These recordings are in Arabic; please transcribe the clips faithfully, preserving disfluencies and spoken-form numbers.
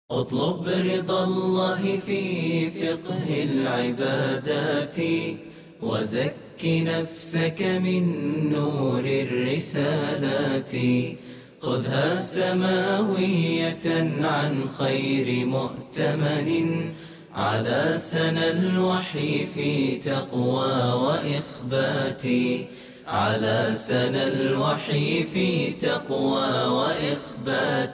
اطلب رضا الله في فقه العبادات، وزك نفسك من نور الرسالات. خذها سماوية عن خير مؤتمن، على سنى الوحي في تقوى وإخبات. على سنى الوحي في تقوى وإخبات.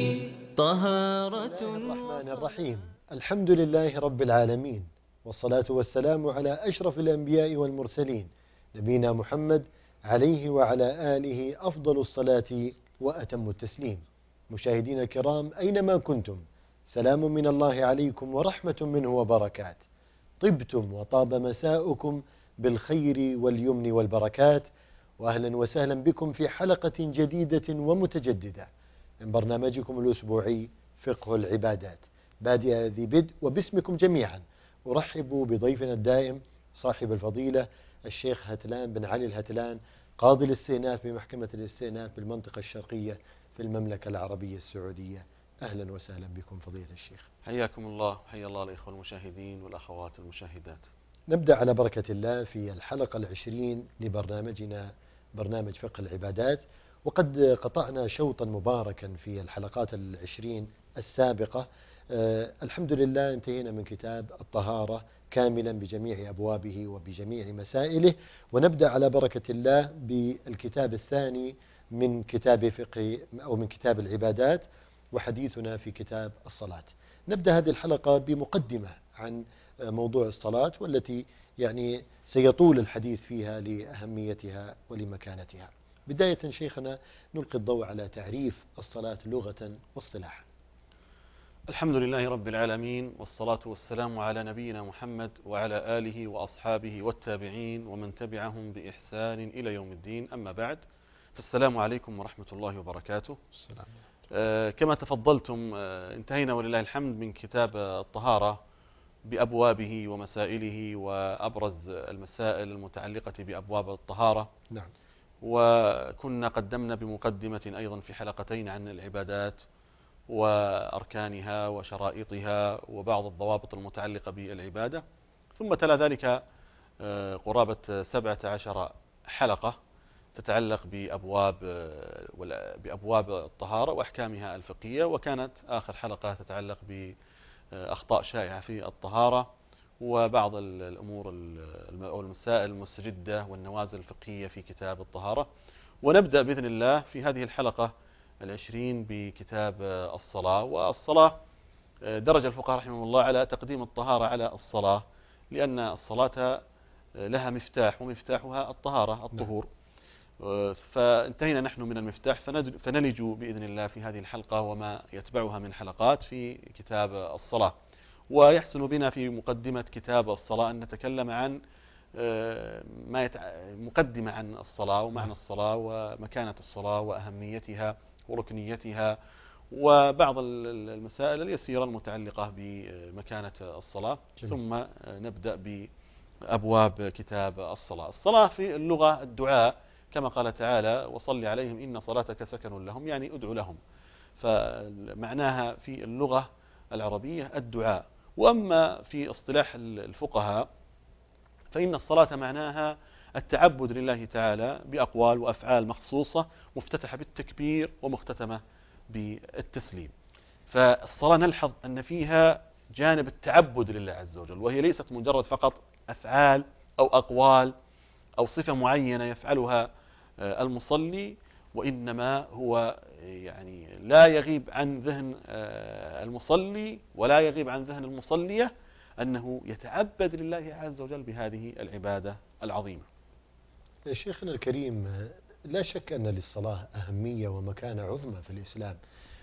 طهارة بسم الله الرحمن وصلاة. الرحيم. الحمد لله رب العالمين، والصلاة والسلام على أشرف الأنبياء والمرسلين، نبينا محمد عليه وعلى آله أفضل الصلاة وأتم التسليم. مشاهدينا الكرام أينما كنتم، سلام من الله عليكم ورحمة منه وبركات. طبتم وطاب مساؤكم بالخير واليمن والبركات، وأهلا وسهلا بكم في حلقة جديدة ومتجددة من برنامجكم الأسبوعي فقه العبادات. بادئ ذي بدء وباسمكم جميعا أرحب بضيفنا الدائم صاحب الفضيلة الشيخ هتلان بن علي الهتلان، قاضي الاستئناف بمحكمة الاستئناف بالمنطقة الشرقية في المملكة العربية السعودية. أهلا وسهلا بكم فضيلة الشيخ. حياكم الله، حيا الله الإخوة المشاهدين والأخوات المشاهدات. نبدأ على بركة الله في الحلقة العشرين لبرنامجنا برنامج فقه العبادات، وقد قطعنا شوطا مباركا في الحلقات العشرين السابقة. أه الحمد لله انتهينا من كتاب الطهارة كاملا بجميع أبوابه وبجميع مسائله، ونبدأ على بركة الله بالكتاب الثاني من كتاب فقه أو من كتاب العبادات، وحديثنا في كتاب الصلاة. نبدأ هذه الحلقة بمقدمة عن موضوع الصلاة، والتي يعني سيطول الحديث فيها لأهميتها ولمكانتها. بداية شيخنا نلقي الضوء على تعريف الصلاة لغة واصطلاحا. الحمد لله رب العالمين، والصلاة والسلام على نبينا محمد وعلى آله وأصحابه والتابعين ومن تبعهم بإحسان إلى يوم الدين. أما بعد، فالسلام عليكم ورحمة الله وبركاته. السلام. آه كما تفضلتم، آه انتهينا ولله الحمد من كتاب الطهارة بأبوابه ومسائله، وأبرز المسائل المتعلقة بأبواب الطهارة. نعم. وكنا قدمنا بمقدمة أيضا في حلقتين عن العبادات وأركانها وشرائطها وبعض الضوابط المتعلقة بالعبادة، ثم تلا ذلك قرابة سبعة عشر حلقة تتعلق بأبواب بأبواب الطهارة وأحكامها الفقهية، وكانت آخر حلقة تتعلق بأخطاء شائعة في الطهارة وبعض الأمور أو المسائل المستجدة والنوازل الفقهية في كتاب الطهارة. ونبدأ بإذن الله في هذه الحلقة العشرين بكتاب الصلاة. والصلاة درج الفقهاء رحمه الله على تقديم الطهارة على الصلاة، لأن الصلاة لها مفتاح، ومفتاحها الطهارة الطهور. فانتهينا نحن من المفتاح، فنلج بإذن الله في هذه الحلقة وما يتبعها من حلقات في كتاب الصلاة. ويحسن بنا في مقدمة كتاب الصلاة أن نتكلم عن ما يتع... مقدمة عن الصلاة ومعنى الصلاة ومكانة الصلاة وأهميتها وركنيتها وبعض المسائل اليسيرة المتعلقة بمكانة الصلاة. جميل. ثم نبدأ بأبواب كتاب الصلاة. الصلاة في اللغة الدعاء، كما قال تعالى: وصل عليهم إن صلاتك سكن لهم، يعني أدعو لهم. فمعناها في اللغة العربية الدعاء. وأما في اصطلاح الفقهاء فإن الصلاة معناها التعبد لله تعالى بأقوال وأفعال مخصوصة، مفتتحة بالتكبير ومختتمة بالتسليم. فالصلاة نلحظ أن فيها جانب التعبد لله عز وجل، وهي ليست مجرد فقط أفعال أو أقوال أو صفة معينة يفعلها المصلي، وإنما هو يعني لا يغيب عن ذهن المصلي ولا يغيب عن ذهن المصلية أنه يتعبد لله عز وجل بهذه العبادة العظيمة. شيخنا الكريم، لا شك أن للصلاة أهمية ومكانة عظمى في الإسلام،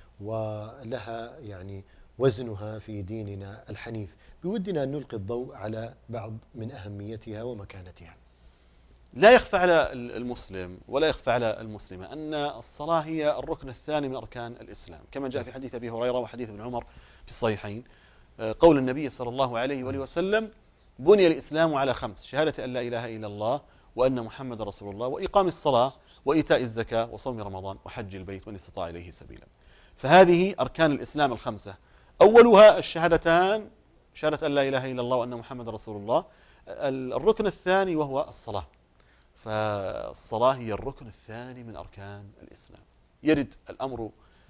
ولها يعني وزنها في ديننا الحنيف. بودنا أن نلقي الضوء على بعض من أهميتها ومكانتها. لا يخفى على المسلم ولا يخفى على المسلمة أن الصلاة هي الركن الثاني من أركان الإسلام، كما جاء في حديث أبي هريرة وحديث ابن عمر في الصحيحين، قول النبي صلى الله عليه وآله وسلم: بني الإسلام على خمس: شهادة أن لا إله إلا الله وأن محمد رسول الله، وإقام الصلاة، وإيتاء الزكاة، وصوم رمضان، وحج البيت، وإن استطاع إليه سبيلا. فهذه أركان الإسلام الخمسة أولها الشهادتان، شهادة أن لا إله إلا الله وأن محمد رسول الله. الركن الثاني وهو الصلاة، فالصلاة هي الركن الثاني من أركان الإسلام، يرد الأمر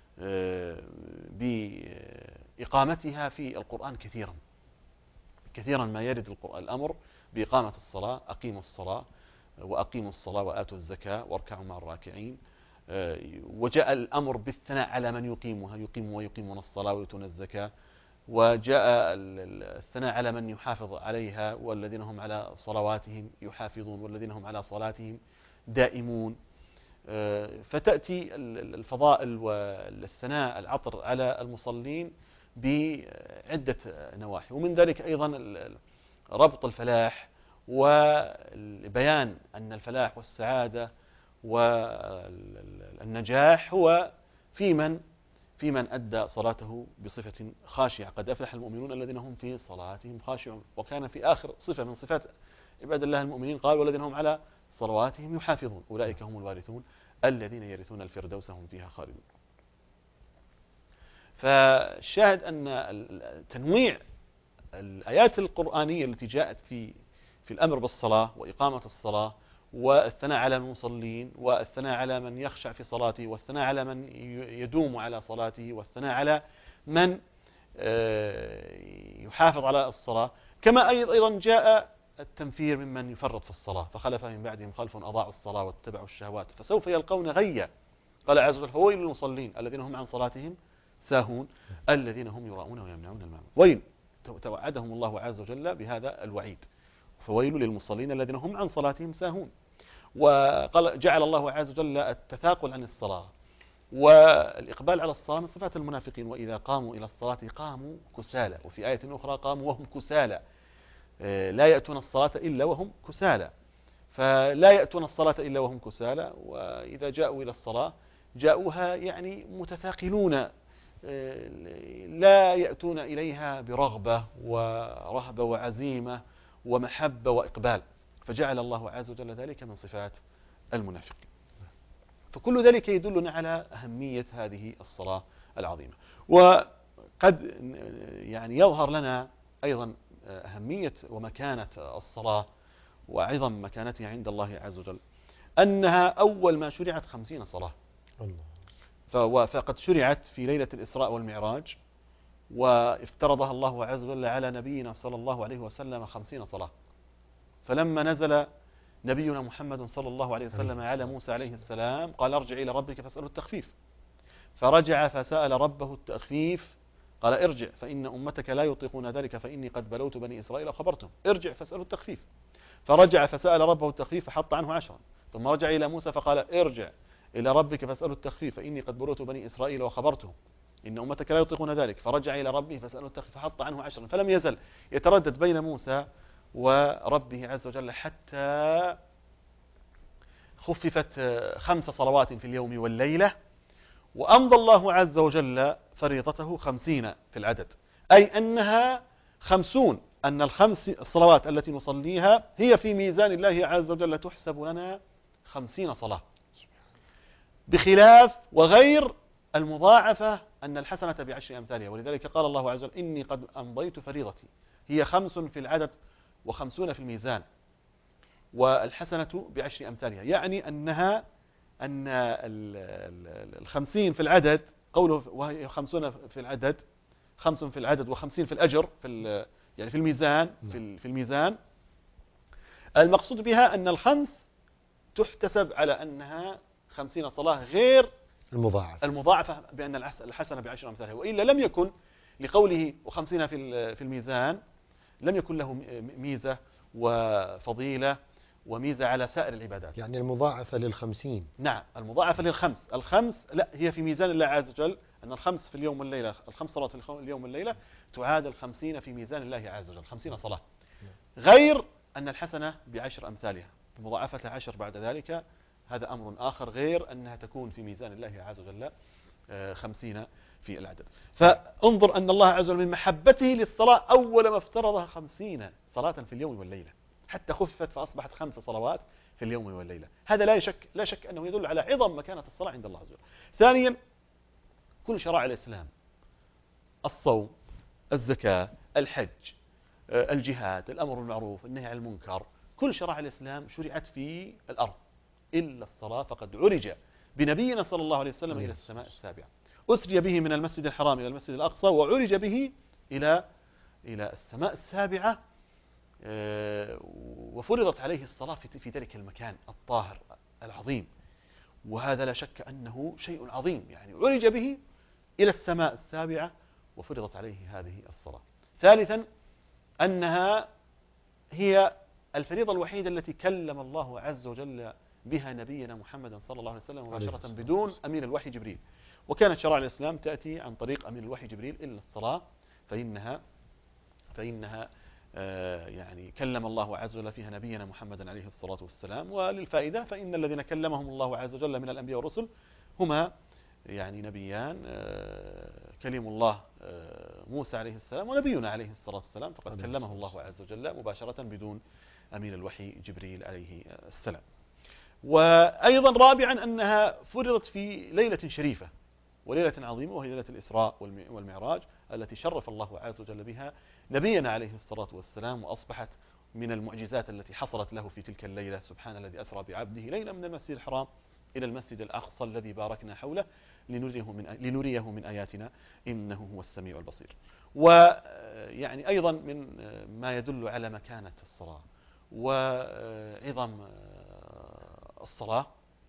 بإقامتها في القرآن كثيرا كثيرا ما يرد الأمر بإقامة الصلاة، أقيموا الصلاة وأقيموا الصلاة وآتوا الزكاة واركعوا مع الراكعين. وجاء الأمر بالثناء على من يقيمها، يقيموا ويقيمون الصلاة ويؤتون الزكاة. وجاء الثناء على من يحافظ عليها، والذين هم على صلواتهم يحافظون والذين هم على صلاتهم دائمون. فتأتي الفضائل والثناء العطر على المصلين بعدة نواحي، ومن ذلك أيضا ربط الفلاح وبيان أن الفلاح والسعادة والنجاح هو في من في من أدى صلاته بصفة خاشعة. قد أفلح المؤمنون الذين هم في صلاتهم خاشعون. وكان في آخر صفة من صفات عباد الله المؤمنين قال والذين هم على صلواتهم يحافظون أولئك هم الوارثون الذين يرثون الفردوس هم فيها خالدون. فالشاهد أن تنويع الآيات القرآنية التي جاءت في في الأمر بالصلاة وإقامة الصلاة والثناء على المصلين والثناء على من يخشع في صلاته والثناء على من يدوم على صلاته والثناء على من يحافظ على الصلاة، كما أيضا جاء التنفير ممن يفرط في الصلاة، فخلف من بعدهم خلف أضاعوا الصلاة واتبعوا الشهوات فسوف يلقون غيا. قال عز وجل فويل للمصلين الذين هم عن صلاتهم ساهون الذين هم يراؤون ويمنعون الماعون. ويل، توعدهم الله عز وجل بهذا الوعيد، فويل للمصلين الذين هم عن صلاتهم ساهون. وقال جعل الله عز وجل التثاقل عن الصلاة والإقبال على الصلاة من صفات المنافقين، وإذا قاموا إلى الصلاة قاموا كسالى، وفي آية أخرى قاموا وهم كسالى لا يأتون الصلاة إلا وهم كسالى. فلا يأتون الصلاة إلا وهم كسالى، وإذا جاءوا إلى الصلاة جاءوها يعني متثاقلون، لا يأتون إليها برغبة ورهبة وعزيمة ومحبة وإقبال، فجعل الله عز وجل ذلك من صفات المنافقين. فكل ذلك يدلنا على أهمية هذه الصلاة العظيمة. وقد يعني يظهر لنا أيضا أهمية ومكانة الصلاة وعظم مكانتها عند الله عز وجل أنها أول ما شرعت خمسين صلاة، فقد شرعت في ليلة الإسراء والمعراج، وافترضها الله عز وجل على نبينا صلى الله عليه وسلم خمسين صلاة. فلما نزل نبينا محمد صلى الله عليه وسلم على موسى عليه السلام قال ارجع إلى ربك فاسأله التخفيف، فرجع فسأل ربه التخفيف قال ارجع فإن أمتك لا يطيقون ذلك فإني قد بلوت بني إسرائيل وخبرتهم، ارجع فاسأله التخفيف، فرجع فسأل ربه التخفيف فحط عنه عشرا، ثم رجع إلى موسى فقال ارجع إلى ربك فاسأله التخفيف فإني قد بلوت بني إسرائيل وخبرتهم إن أمتك لا يطيقون ذلك، فرجع إلى ربه فسأله التخفيف فحط عنه عشرا. فلم يزل يتردد بين موسى وربه عز وجل حتى خففت خمس صلوات في اليوم والليلة، وأمضى الله عز وجل فريضته خمسين في العدد، أي أنها خمسون، أن الخمس الصلوات التي نصليها هي في ميزان الله عز وجل تحسب لنا خمسين صلاة، بخلاف وغير المضاعفة أن الحسنة بعشر أمثالها. ولذلك قال الله عز وجل إني قد أمضيت فريضتي، هي خمس في العدد وخمسون في الميزان، والحسنة بعشر أمثالها، يعني أنها أن الخمسين في العدد قوله وهي خمسون في العدد، خمس في العدد وخمسين في الأجر في يعني في الميزان في في الميزان. المقصود بها أن الخمس تحتسب على أنها خمسين صلاة غير المضاعفة المضاعفة بأن الحسنة بعشر أمثالها، وإلا لم يكن لقوله وخمسين في في الميزان لم يكن له ميزة وفضيلة وميزة على سائر العبادات. يعني المضاعفة للخمسين. نعم، المضاعفة للخمس، الخمس لا هي في ميزان الله عز وجل، أن الخمس في اليوم والليلة، الخمس صلاة في اليوم والليلة تعادل خمسين في ميزان الله عز وجل، خمسين صلاة، غير أن الحسنة بعشر أمثالها بمضاعفة عشر بعد ذلك، هذا أمر آخر غير أنها تكون في ميزان الله عز وجل خمسين في العدد. فانظر أن الله عز وجل من محبته للصلاة أول ما افترضها خمسين صلاة في اليوم والليلة، حتى خفت فأصبحت خمس صلوات في اليوم والليلة. هذا لا شك لا شك أنه يدل على عظم مكانة الصلاة عند الله عز وجل. ثانيا، كل شرائع الإسلام الصوم، الزكاة، الحج، الجهاد، الأمر بالمعروف، النهي عن المنكر، كل شرائع الإسلام شرعت في الأرض إلا الصلاة، فقد عرج بنبينا صلى الله عليه وسلم إلى السماء السابعة، أسري به من المسجد الحرام إلى المسجد الأقصى، وعرج به إلى إلى السماء السابعة، وفرضت عليه الصلاة في ذلك المكان الطاهر العظيم. وهذا لا شك أنه شيء عظيم، يعني عرج به إلى السماء السابعة وفرضت عليه هذه الصلاة. ثالثا أنها هي الفريضة الوحيدة التي كلم الله عز وجل بها نبينا محمدا صلى الله عليه وسلم مباشرة بدون أمير الوحي جبريل. وكانت شرائع الإسلام تأتي عن طريق أمير الوحي جبريل إلا الصلاة، فإنها فإنها آه يعني كلم الله عز وجل فيها نبينا محمدا عليه الصلاة والسلام. وللفائدة فإن الذين كلمهم الله عز وجل من الأنبياء والرسل هما يعني نبيان، آه كلم الله آه موسى عليه السلام ونبينا عليه الصلاة والسلام، فقد كلمه الله عز وجل مباشرة بدون أمير الوحي جبريل عليه السلام. وأيضا رابعا أنها فرضت في ليلة شريفة وليلة عظيمة، وهي ليلة الإسراء والمعراج التي شرف الله عز وجل بها نبينا عليه الصلاة والسلام، وأصبحت من المعجزات التي حصلت له في تلك الليلة. سبحان الذي أسرى بعبده ليلا من المسجد الحرام إلى المسجد الأقصى الذي باركنا حوله لنريه من لنريه من آياتنا إنه هو السميع البصير. ويعني أيضا من ما يدل على مكانة الصلاة وعظم الصلاة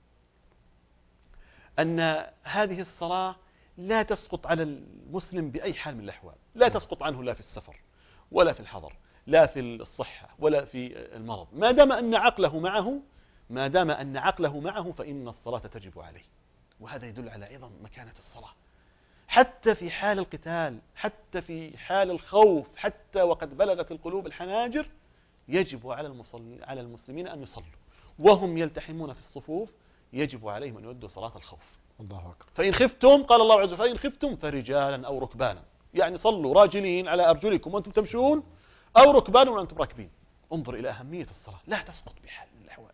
أن هذه الصلاة لا تسقط على المسلم بأي حال من الأحوال، لا تسقط عنه لا في السفر ولا في الحضر، لا في الصحة ولا في المرض، ما دام أن عقله معه ما دام أن عقله معه فإن الصلاة تجب عليه. وهذا يدل على عظم مكانة الصلاة حتى في حال القتال، حتى في حال الخوف، حتى وقد بلغت القلوب الحناجر يجب على المصلي على المسلمين أن يصلوا وهم يلتحمون في الصفوف، يجب عليهم أن يؤدوا صلاة الخوف. الله أكبر. فإن خفتم قال الله عز وجل فإن خفتم فرجالا أو ركبانا، يعني صلوا راجلين على أرجلكم وأنتم تمشون أو ركبانا وأنتم راكبين. انظر إلى أهمية الصلاة، لا تسقط بحال من الأحوال.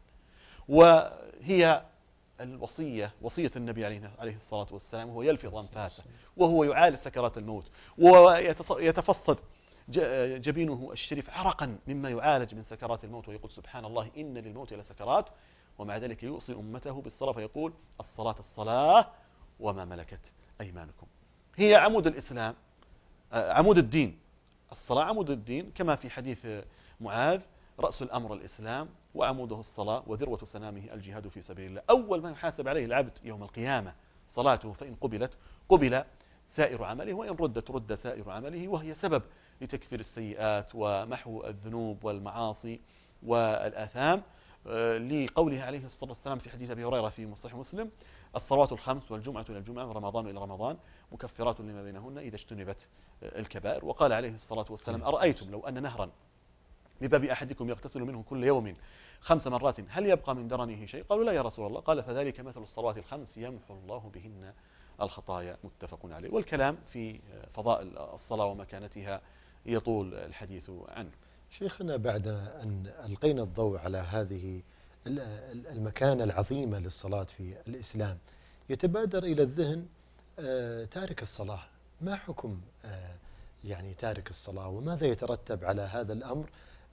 وهي الوصية وصية النبي عليه الصلاة والسلام، وهو يلفظ أنفاسه وهو يعالج سكرات الموت ويتفصد جبينه الشريف عرقا مما يعالج من سكرات الموت، ويقول سبحان الله إن للموت لسكرات، ومع ذلك يوصي أمته بالصلاة فيقول الصلاة الصلاة وما ملكت أيمانكم. هي عمود الإسلام، عمود الدين. الصلاة عمود الدين، كما في حديث معاذ رأس الأمر الإسلام وعموده الصلاة وذروة سنامه الجهاد في سبيل الله. أول ما يحاسب عليه العبد يوم القيامة صلاته، فإن قبلت قبل سائر عمله وإن ردت رد سائر عمله، وهي سبب لتكفير السيئات ومحو الذنوب والمعاصي والآثام، لقوله عليه الصلاة والسلام في حديث أبي هريرة في صحيح مسلم الصلوات الخمس والجمعة إلى الجمعة ورمضان إلى رمضان مكفرات لما بينهن إذا اجتنبت الكبائر. وقال عليه الصلاة والسلام أرأيتم لو أن نهرا بباب أحدكم يغتسل منه كل يوم خمس مرات هل يبقى من درنه شيء؟ قالوا لا يا رسول الله. قال فذلك مثل الصلوات الخمس يمحو الله بهن الخطايا، متفق عليه. والكلام في فضائل الصلاة ومكانتها يطول الحديث عنه. شيخنا، بعد أن ألقينا الضوء على هذه المكانة العظيمة للصلاة في الإسلام، يتبادر إلى الذهن تارك الصلاة. ما حكم يعني تارك الصلاة، وماذا يترتب على هذا الأمر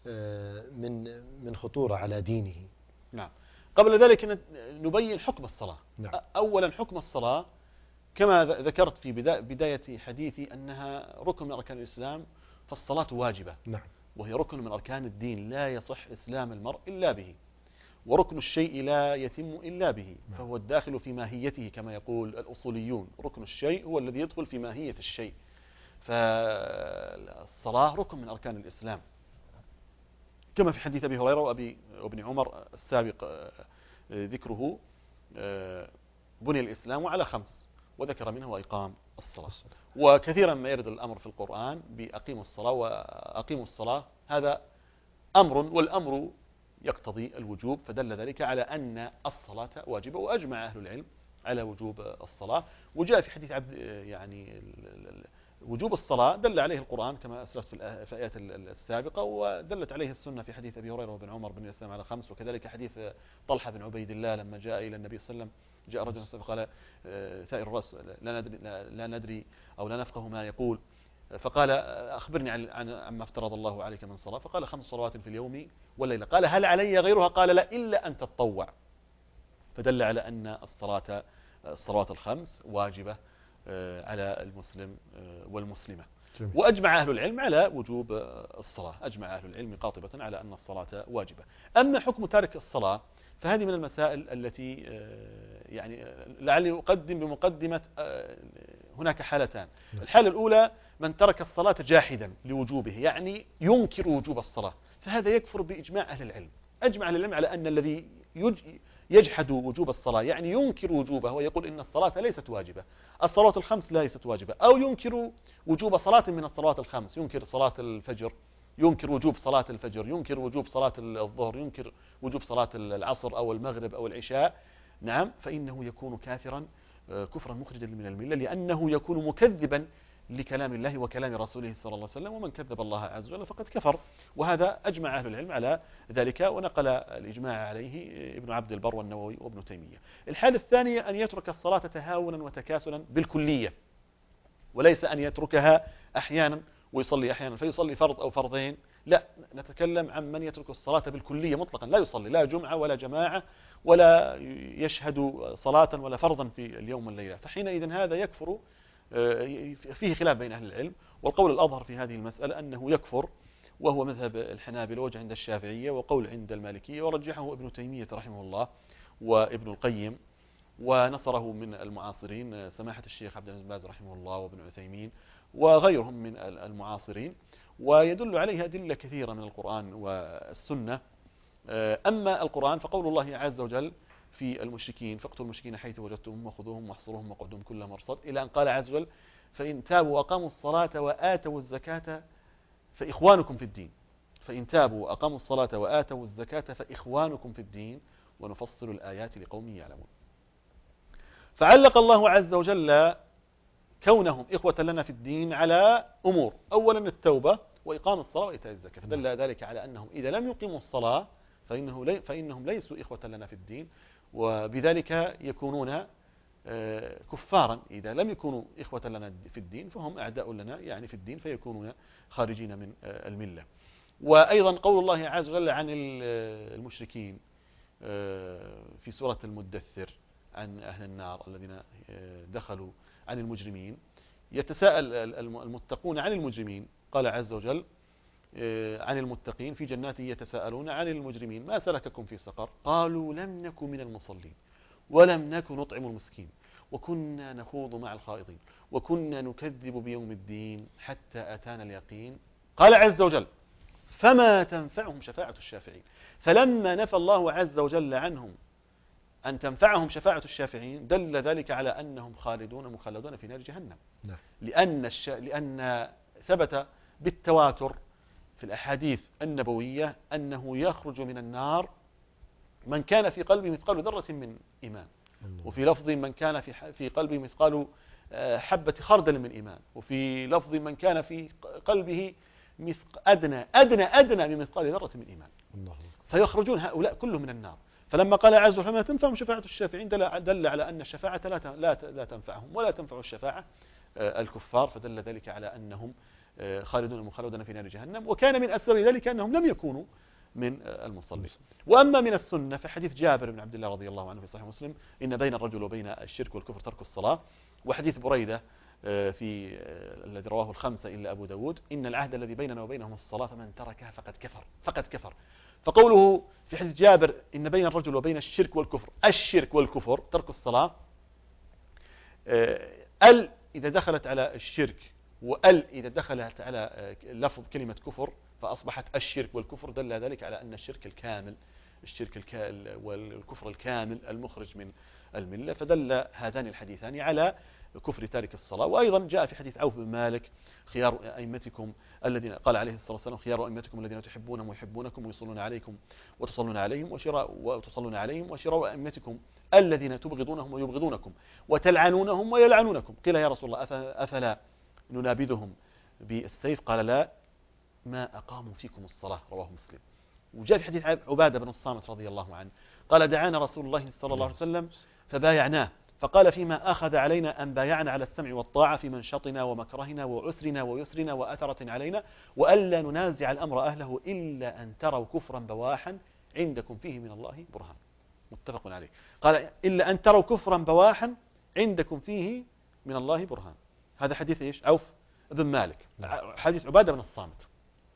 من من خطورة على دينه؟ نعم، قبل ذلك نبين حكم الصلاة. نعم. أولا حكم الصلاة كما ذكرت في بداية حديثي أنها ركن من أركان الإسلام، فالصلاة واجبة. نعم. وهي ركن من أركان الدين، لا يصح إسلام المرء إلا به، وركن الشيء لا يتم إلا به، فهو الداخل في ماهيته كما يقول الأصوليون. ركن الشيء هو الذي يدخل في ماهية الشيء، فالصلاة ركن من أركان الإسلام كما في حديث أبي هريرة وأبي وابن عمر السابق ذكره بني الإسلام على خمس، وذكر منه وإقام الصلاة. وكثيرا ما يرد الأمر في القرآن بأقيموا الصلاة وأقيموا الصلاة، هذا أمر والأمر يقتضي الوجوب، فدل ذلك على أن الصلاة واجبة، وأجمع أهل العلم على وجوب الصلاة. وجاء في حديث عبد يعني وجوب الصلاة دل عليه القرآن كما أسلفت في الآيات السابقة، ودلت عليه السنة في حديث أبي هريرة وابن عمر بن الإسلام على خمس، وكذلك حديث طلحة بن عبيد الله لما جاء إلى النبي صلى الله عليه وسلم، جاء رجل فقال ثائر الرأس لا ندري, لا ندري أو لا نفقه ما يقول فقال أخبرني عن عن عما افترض الله عليك من صلاة، فقال خمس صلوات في اليوم والليلة. قال هل علي غيرها؟ قال لا إلا أن تتطوع. فدل على أن الصلاة الصلوات الخمس واجبة على المسلم والمسلمة. جميل. وأجمع أهل العلم على وجوب الصلاة، أجمع أهل العلم قاطبة على أن الصلاة واجبة. أما حكم تارك الصلاة فهذه من المسائل التي يعني لعلي أقدم بمقدمة هناك حالتان. الحالة الأولى من ترك الصلاة جاحدا لوجوبه، يعني ينكر وجوب الصلاة، فهذا يكفر بإجماع أهل العلم. أجمع أهل العلم على أن الذي يجحد وجوب الصلاة، يعني ينكر وجوبه ويقول إن الصلاة ليست واجبة، الصلوات الخمس ليست واجبة، أو ينكر وجوب صلاة من الصلوات الخمس، ينكر صلاة الفجر، ينكر وجوب صلاة الفجر، ينكر وجوب صلاة الظهر، ينكر وجوب صلاة العصر أو المغرب أو العشاء، نعم، فإنه يكون كافرا كفرا مخرجا من الملة، لأنه يكون مكذبا لكلام الله وكلام رسوله صلى الله عليه وسلم، ومن كذب الله عز وجل فقد كفر. وهذا أجمع أهل العلم على ذلك، ونقل الإجماع عليه ابن عبد البر والنووي وابن تيمية. الحالة الثانية أن يترك الصلاة تهاونا وتكاسلا بالكلية، وليس أن يتركها أحيانا ويصلي أحيانا فيصلي فرض أو فرضين، لا، نتكلم عن من يترك الصلاة بالكلية مطلقا، لا يصلي لا جمعة ولا جماعة ولا يشهد صلاة ولا فرضا في اليوم والليلة، فحينئذ هذا يكفر. فيه خلاف بين أهل العلم، والقول الأظهر في هذه المسألة أنه يكفر، وهو مذهب الحنابلة وجه عند الشافعية وقول عند المالكية، ورجحه ابن تيمية رحمه الله وابن القيم، ونصره من المعاصرين سماحة الشيخ عبد العزيز بن باز رحمه الله وابن عثيمين وغيرهم من المعاصرين، ويدل عليه أدلة كثيرة من القرآن والسنة. أما القرآن فقول الله عز وجل في المشركين فاقتلوا المشركين حيث وجدتموهم وخذوهم واحصروهم وقعدوهم كل مرصد، إلى أن قال عز وجل فإن تابوا وأقاموا الصلاة وآتوا الزكاة فإخوانكم في الدين، فإن تابوا وأقاموا الصلاة وآتوا الزكاة فإخوانكم في الدين ونفصل الآيات لقوم يعلمون. فعلق الله عز وجل كونهم إخوة لنا في الدين على أمور، أولا التوبة وإقام الصلاة وإيتاء الزكاة، فدل ذلك على أنهم إذا لم يقيموا الصلاة فإنه لي فإنهم ليسوا إخوة لنا في الدين، وبذلك يكونون كفارا. إذا لم يكونوا إخوة لنا في الدين فهم أعداء لنا يعني في الدين، فيكونون خارجين من الملة. وأيضا قول الله عز وجل عن المشركين في سورة المدثر عن أهل النار الذين دخلوا، عن المجرمين يتساءل المتقون عن المجرمين، قال عز وجل عن المتقين في جنات يتساءلون عن المجرمين ما سلككم في سقر قالوا لم نك من المصلين ولم نك نطعم المسكين وكنا نخوض مع الخائضين وكنا نكذب بيوم الدين حتى أتانا اليقين. قال عز وجل فما تنفعهم شفاعة الشافعين، فلما نفى الله عز وجل عنهم أن تنفعهم شفاعة الشافعين دل ذلك على أنهم خالدون مخلدون في نار جهنم. نعم. لأن, الش... لأن ثبت بالتواتر في الأحاديث النبوية أنه يخرج من النار من كان في قلبه مثقال ذرة من إيمان، وفي لفظ من كان في في قلبه مثقال حبة خردل من إيمان، وفي لفظ من كان في قلبه مثق أدنى أدنى أدنى من مثقال ذرة من إيمان. الله. فيخرجون هؤلاء كلهم من النار. فلما قال عز وجل فما تنفعهم شفاعة الشافعين دل, دل على أن الشفاعة لا لا لا تنفعهم ولا تنفع الشفاعة الكفار، فدل ذلك على أنهم خالدون مخلدون في نار جهنم. وكان من أسباب ذلك أنهم لم يكونوا من المصلين. وأما من السنة فحديث جابر بن عبد الله رضي الله عنه في صحيح مسلم إن بين الرجل وبين الشرك والكفر ترك الصلاة، وحديث بريدة في الذي رواه الخمسة إلا أبو داود إن العهد الذي بيننا وبينهم الصلاة فمن تركها فقد كفر فقد كفر. فقوله في حديث جابر إن بين الرجل وبين الشرك والكفر الشرك والكفر ترك الصلاة، ال إذا دخلت على الشرك وال إذا دخلت على لفظ كلمة كفر فأصبحت الشرك والكفر، دل ذلك على أن الشرك الكامل الشرك الكامل والكفر الكامل المخرج من الملة، فدل هذان الحديثان على كفر تارك الصلاة. وأيضا جاء في حديث عوف بن مالك خيار أئمتكم الذين قال عليه الصلاة والسلام خيار أئمتكم الذين تحبونهم ويحبونكم ويصلون عليكم وتصلون عليهم وشراء وتصلون عليهم وشراء أئمتكم الذين تبغضونهم ويبغضونكم وتلعنونهم ويلعنونكم. قيل يا رسول الله أفلا ننابذهم بالسيف؟ قال لا ما أقاموا فيكم الصلاة، رواه مسلم. وجاء في حديث عبادة بن الصامت رضي الله عنه قال دعانا رسول الله صلى الله عليه وسلم فبايعناه فقال فيما أخذ علينا أن بايعنا على السمع والطاعة في منشطنا ومكرهنا وعسرنا ويسرنا وأثرة علينا وألا ننازع الأمر أهله إلا أن تروا كفرا بواحا عندكم فيه من الله برهان. متفق عليه. قال إلا أن تروا كفرا بواحا عندكم فيه من الله برهان. هذا حديث إيش؟ عوف بن مالك، حديث عبادة بن الصامت،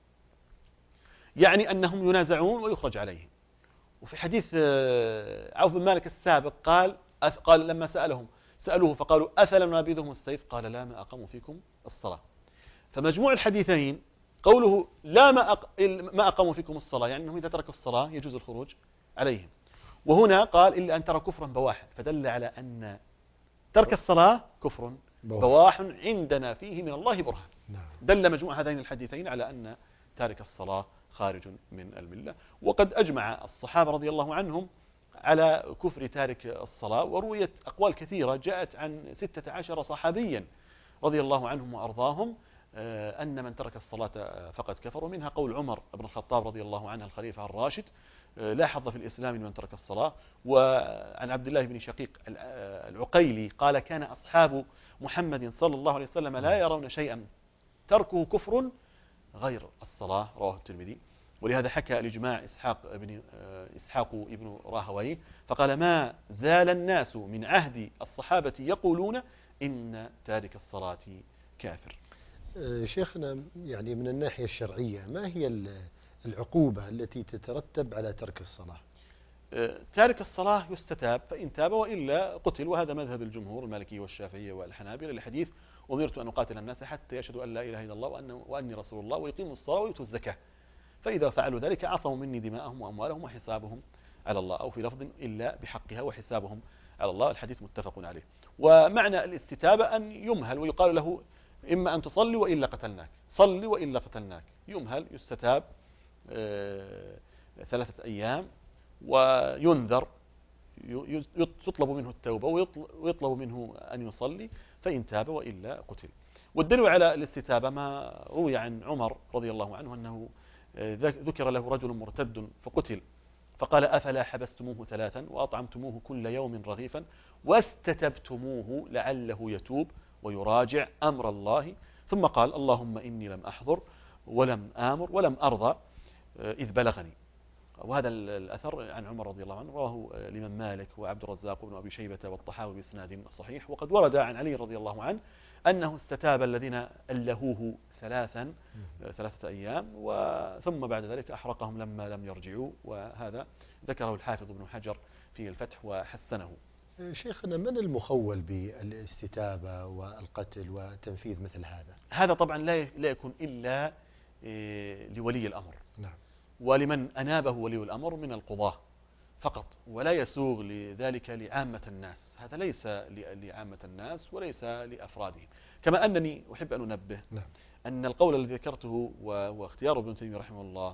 يعني أنهم ينازعون ويخرج عليهم. وفي حديث عوف بن مالك السابق قال قال لما سألهم سألوه فقالوا أفلا ننابذهم السيف؟ قال لا ما أقاموا فيكم الصلاة. فمجموع الحديثين قوله لا ما ما أقاموا فيكم الصلاة، يعني أنهم إذا تركوا الصلاة يجوز الخروج عليهم، وهنا قال إلا أن ترى كفرا بواحا، فدل على أن ترك الصلاة كفر بواح عندنا فيه من الله برهان. دل مجموع هذين الحديثين على أن تارك الصلاة خارج من الملة. وقد أجمع الصحابة رضي الله عنهم على كفر تارك الصلاة، ورويت أقوال كثيرة جاءت عن ستة عشر صحابيا رضي الله عنهم وأرضاهم أن من ترك الصلاة فقد كفر. ومنها قول عمر بن الخطاب رضي الله عنه الخليفة الراشد لا حظ في الإسلام لمن ترك الصلاة. وعن عبد الله بن شقيق العقيلي قال كان أصحاب محمد صلى الله عليه وسلم لا يرون شيئا تركه كفر غير الصلاة، رواه الترمذي. ولهذا حكى الإجماع إسحاق بن إسحاق ابن راهويه فقال ما زال الناس من عهد الصحابة يقولون إن تارك الصلاة كافر. شيخنا، يعني من الناحية الشرعية ما هي العقوبة التي تترتب على ترك الصلاة؟ تارك الصلاة يستتاب فإن تاب وإلا قتل، وهذا مذهب الجمهور المالكي والشافعية والحنابلة لحديث أمرت أن أقاتل الناس حتى يشهدوا أن لا إله إلا الله وأن وأني رسول الله ويقيموا الصلاة ويؤتوا الزكاة، فإذا فعلوا ذلك عصموا مني دماءهم وأموالهم وحسابهم على الله، أو في لفظ إلا بحقها وحسابهم على الله. الحديث متفق عليه. ومعنى الاستتابة أن يمهل ويقال له إما أن تصلي وإلا قتلناك، صلي وإلا قتلناك، يمهل يستتاب آه ثلاثة أيام وينذر، يطلب منه التوبة ويطلب منه أن يصلي، فإن تاب وإلا قتل. والدليل على الاستتابة ما روي عن عمر رضي الله عنه أنه ذكر له رجل مرتد فقتل فقال أفلا حبستموه ثلاثا وأطعمتموه كل يوم رغيفا واستتبتموه لعله يتوب ويراجع أمر الله، ثم قال اللهم إني لم أحضر ولم آمر ولم أرضى إذ بلغني. وهذا الأثر عن عمر رضي الله عنه رواه الإمام مالك وعبد الرزاق وابن أبي شيبة والطحاوي بإسناد صحيح. وقد ورد عن علي رضي الله عنه أنه استتاب الذين ألهوه ثلاثا ثلاثة أيام وثم بعد ذلك أحرقهم لما لم يرجعوا، وهذا ذكره الحافظ ابن حجر في الفتح وحسنه. شيخنا، من المخول بالاستتابة والقتل وتنفيذ مثل هذا؟ هذا طبعا لا يكون إلا لولي الأمر، نعم، ولمن أنابه ولي الأمر من القضاة فقط، ولا يسوغ لذلك لعامة الناس. هذا ليس لعامة الناس وليس لأفرادهم. كما أنني أحب أن أنبه نعم. أن القول الذي ذكرته واختيار ابن تيمية رحمه الله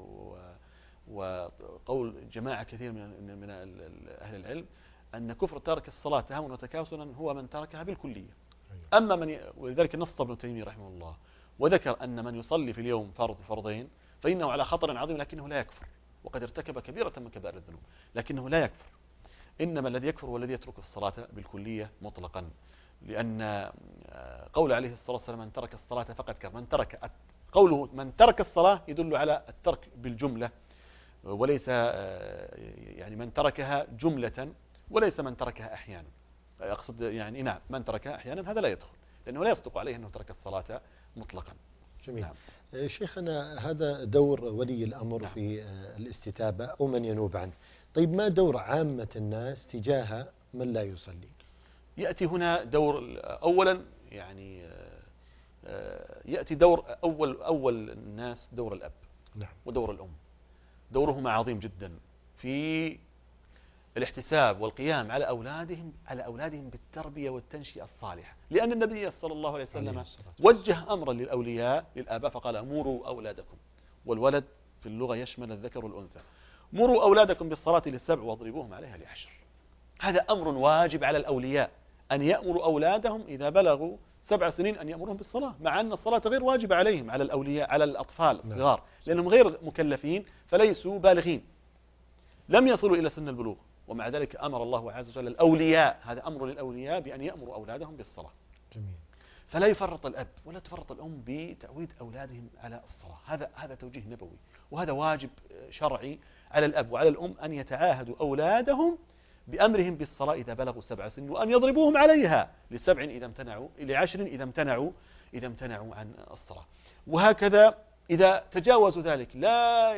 وقول جماعة كثير من من أهل العلم أن كفر تارك الصلاة تهاونا وتكاسلا هو من تركها بالكلية. أما من ي... ولذلك نص ابن تيمية رحمه الله وذكر أن من يصلي في اليوم فرض فرضين فإنه على خطر عظيم لكنه لا يكفر، وقد ارتكب كبيرة من كبائر الذنوب لكنه لا يكفر. إنما الذي يكفر هو الذي يترك الصلاة بالكلية مطلقا، لأن قول عليه الصلاة والسلام من ترك الصلاة فقد كفر. من ترك قوله من ترك الصلاة يدل على الترك بالجملة، وليس يعني من تركها جملة، وليس من تركها أحيانا. أقصد يعني نعم من تركها أحيانا هذا لا يدخل، لأنه لا يصدق عليه أنه ترك الصلاة مطلقا. جميل. نعم. شيخنا، هذا دور ولي الأمر نعم. في الاستتابة أو من ينوب عنه. طيب ما دور عامة الناس تجاه من لا يصلي؟ يأتي هنا دور أولا يعني يأتي دور أول أول الناس دور الأب نعم. ودور الأم. دورهما عظيم جدا في الاحتساب والقيام على أولادهم على أولادهم بالتربية والتنشئة الصالحة، لأن النبي صلى الله عليه وسلم وجه أمرا للأولياء للآباء فقال مروا أولادكم، والولد في اللغة يشمل الذكر والأنثى، مروا أولادكم بالصلاة للسبع واضربوهم عليها لعشر. هذا أمر واجب على الأولياء أن يأمروا أولادهم إذا بلغوا سبع سنين أن يأمرهم بالصلاة، مع أن الصلاة غير واجبة عليهم على الأولياء على الأطفال الصغار، لأنهم غير مكلفين فليسوا بالغين، لم يصلوا إلى سن البلوغ، ومع ذلك أمر الله عز وجل الأولياء، هذا أمر للأولياء، بأن يأمروا أولادهم بالصلاة. جميل. فلا يفرط الأب ولا تفرط الأم بتعويد أولادهم على الصلاة، هذا هذا توجيه نبوي، وهذا واجب شرعي على الأب وعلى الأم أن يتعاهدوا أولادهم بأمرهم بالصلاة إذا بلغوا سبع سنين، وأن يضربوهم عليها لسبع إذا امتنعوا، لعشر إذا امتنعوا إذا امتنعوا عن الصلاة. وهكذا إذا تجاوزوا ذلك لا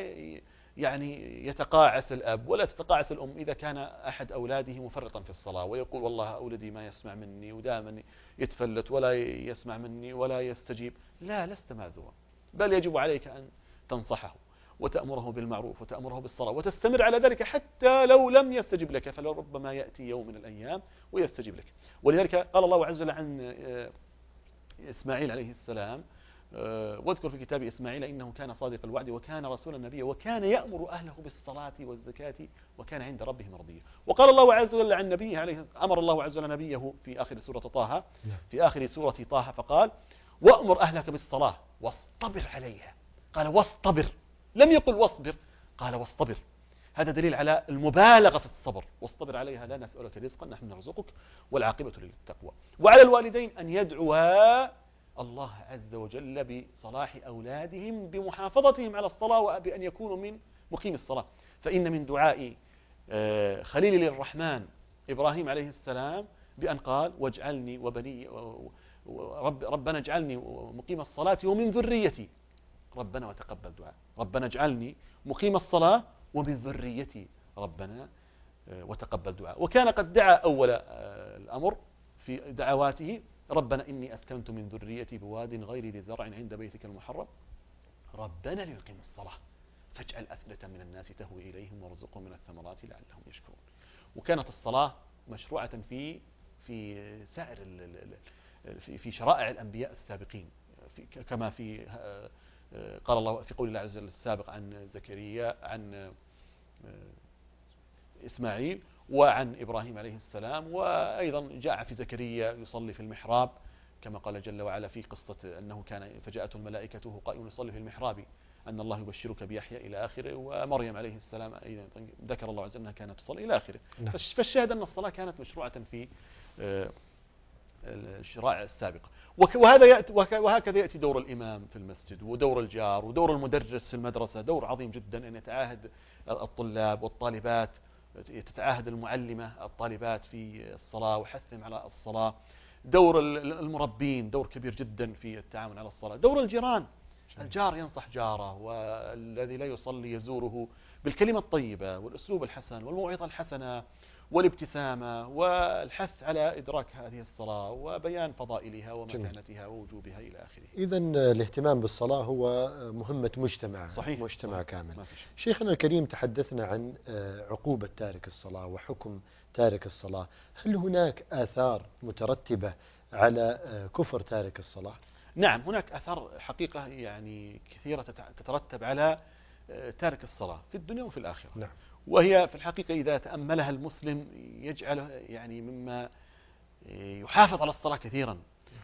يعني يتقاعس الأب ولا تتقاعس الأم إذا كان أحد أولاده مفرطا في الصلاة ويقول والله أولدي ما يسمع مني ودائما يتفلت ولا يسمع مني ولا يستجيب. لا، لست معذورا، بل يجب عليك أن تنصحه وتأمره بالمعروف وتأمره بالصلاة وتستمر على ذلك حتى لو لم يستجب لك، فلربما يأتي يوم من الأيام ويستجيب لك. ولذلك قال الله عز وجل عن إسماعيل عليه السلام: واذكر في كتاب إسماعيل إنه كان صادق الوعد وكان رسولا نبيا وكان يأمر أهله بالصلاة والزكاة وكان عند ربه مرضيا. وقال الله عز وجل عن نبيه عليه، أمر الله عز وجل نبيه في آخر سورة طه، في آخر سورة طه فقال: وأمر أهلك بالصلاة واصطبر عليها. قال واصطبر، لم يقل واصبر، قال واصطبر. هذا دليل على المبالغة في الصبر. واصطبر عليها لا نسألك رزقا نحن نرزقك والعاقبة للتقوى. وعلى الوالدين أن يدعوا الله عز وجل بصلاح أولادهم بمحافظتهم على الصلاة وبأن يكونوا من مقيم الصلاة. فإن من دعاء خليل الرحمن إبراهيم عليه السلام بأن قال: واجعلني وبني رب ربنا اجعلني مقيم الصلاة ومن ذريتي ربنا وتقبل دعاء. ربنا اجعلني مقيم الصلاة ومن ذريتي ربنا وتقبل دعاء. وكان قد دعا أول الأمر في دعواته: ربنا إني أسكنت من ذريتي بواد غير ذي زرع عند بيتك المحرم ربنا ليقيموا الصلاة فاجعل أفئدة من الناس تهوي إليهم وارزقهم من الثمرات لعلهم يشكرون. وكانت الصلاة مشروعة في في سائر في في شرائع الأنبياء السابقين، في كما في قال الله في قول الله عز وجل السابق عن زكريا عن إسماعيل وعن إبراهيم عليه السلام. وأيضا جاء في زكريا يصلي في المحراب كما قال جل وعلا في قصة أنه كان فجاءته الملائكة قائم يصلي في المحراب أن الله يبشرك بيحيى إلى آخره. ومريم عليه السلام أيضا ذكر الله عز وجل أنها كانت تصلي إلى آخره. فالشاهد أن الصلاة كانت مشروعة في الشرائع السابقة. وهذا يأتي وهكذا يأتي دور الإمام في المسجد ودور الجار ودور المدرس في المدرسة، دور عظيم جدا أن يتعاهد الطلاب والطالبات، تتعاهد المعلمة الطالبات في الصلاة وحثهم على الصلاة. دور المربين دور كبير جدا في التعاون على الصلاة. دور الجيران، الجار ينصح جاره، والذي لا يصلي يزوره بالكلمة الطيبة والأسلوب الحسن والموعظة الحسنة والابتسامة والحث على إدراك هذه الصلاة وبيان فضائلها ومكانتها ووجوبها إلى آخره. إذن الاهتمام بالصلاة هو مهمة مجتمع. صحيح. مجتمع صحيح. كامل. شيخنا الكريم، تحدثنا عن عقوبة تارك الصلاة وحكم تارك الصلاة. هل هناك آثار مترتبة على كفر تارك الصلاة؟ نعم، هناك آثار حقيقة يعني كثيرة تترتب على تارك الصلاة في الدنيا وفي الآخرة. نعم. وهي في الحقيقة إذا تأملها المسلم يجعله يعني مما يحافظ على الصلاة كثيرا،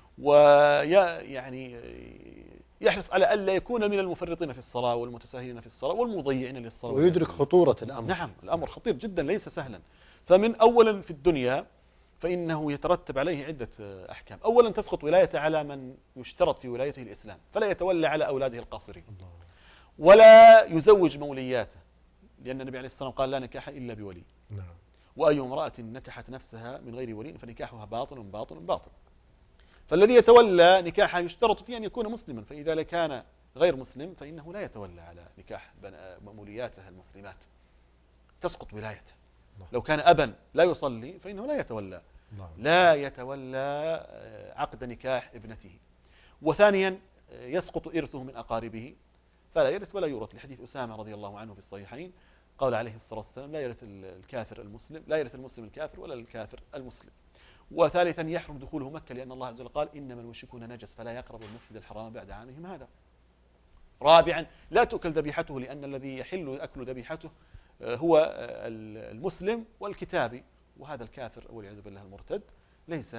ويعني يحرص على ألا يكون من المفرطين في الصلاة والمتساهلين في الصلاة والمضيعين للصلاة، ويدرك خطورة الأمر. نعم، الأمر خطير جدا ليس سهلا. فمن أولا في الدنيا فإنه يترتب عليه عدة أحكام. أولا تسقط ولايته على من يشترط في ولايته الإسلام، فلا يتولى على أولاده القاصرين ولا يزوج مولياته، لأن النبي عليه الصلاة والسلام قال: لا نكاح إلا بولي. نعم. وأي امرأة نكحت نفسها من غير ولي فنكاحها باطل باطل باطل. فالذي يتولى نكاحها يشترط فيه أن يكون مسلما، فإذا كان غير مسلم فإنه لا يتولى على نكاح مولياته المسلمات، تسقط ولايته. لو كان أبا لا يصلي فإنه لا يتولى لا يتولى عقد نكاح ابنته. وثانيا يسقط إرثه من أقاربه، فلا يرث ولا يورث، لحديث أسامة رضي الله عنه في الصحيحين قال عليه الصلاة والسلام: لا يرث الكافر المسلم، لا يرث المسلم الكافر ولا الكافر المسلم. وثالثا يحرم دخوله مكة، لأن الله عز وجل قال: إنما المشركون نجس فلا يقربوا المسجد الحرام بعد عامهم هذا. رابعا لا تؤكل ذبيحته، لأن الذي يحل أكل ذبيحته هو المسلم والكتابي، وهذا الكافر والعياذ بالله المرتد ليس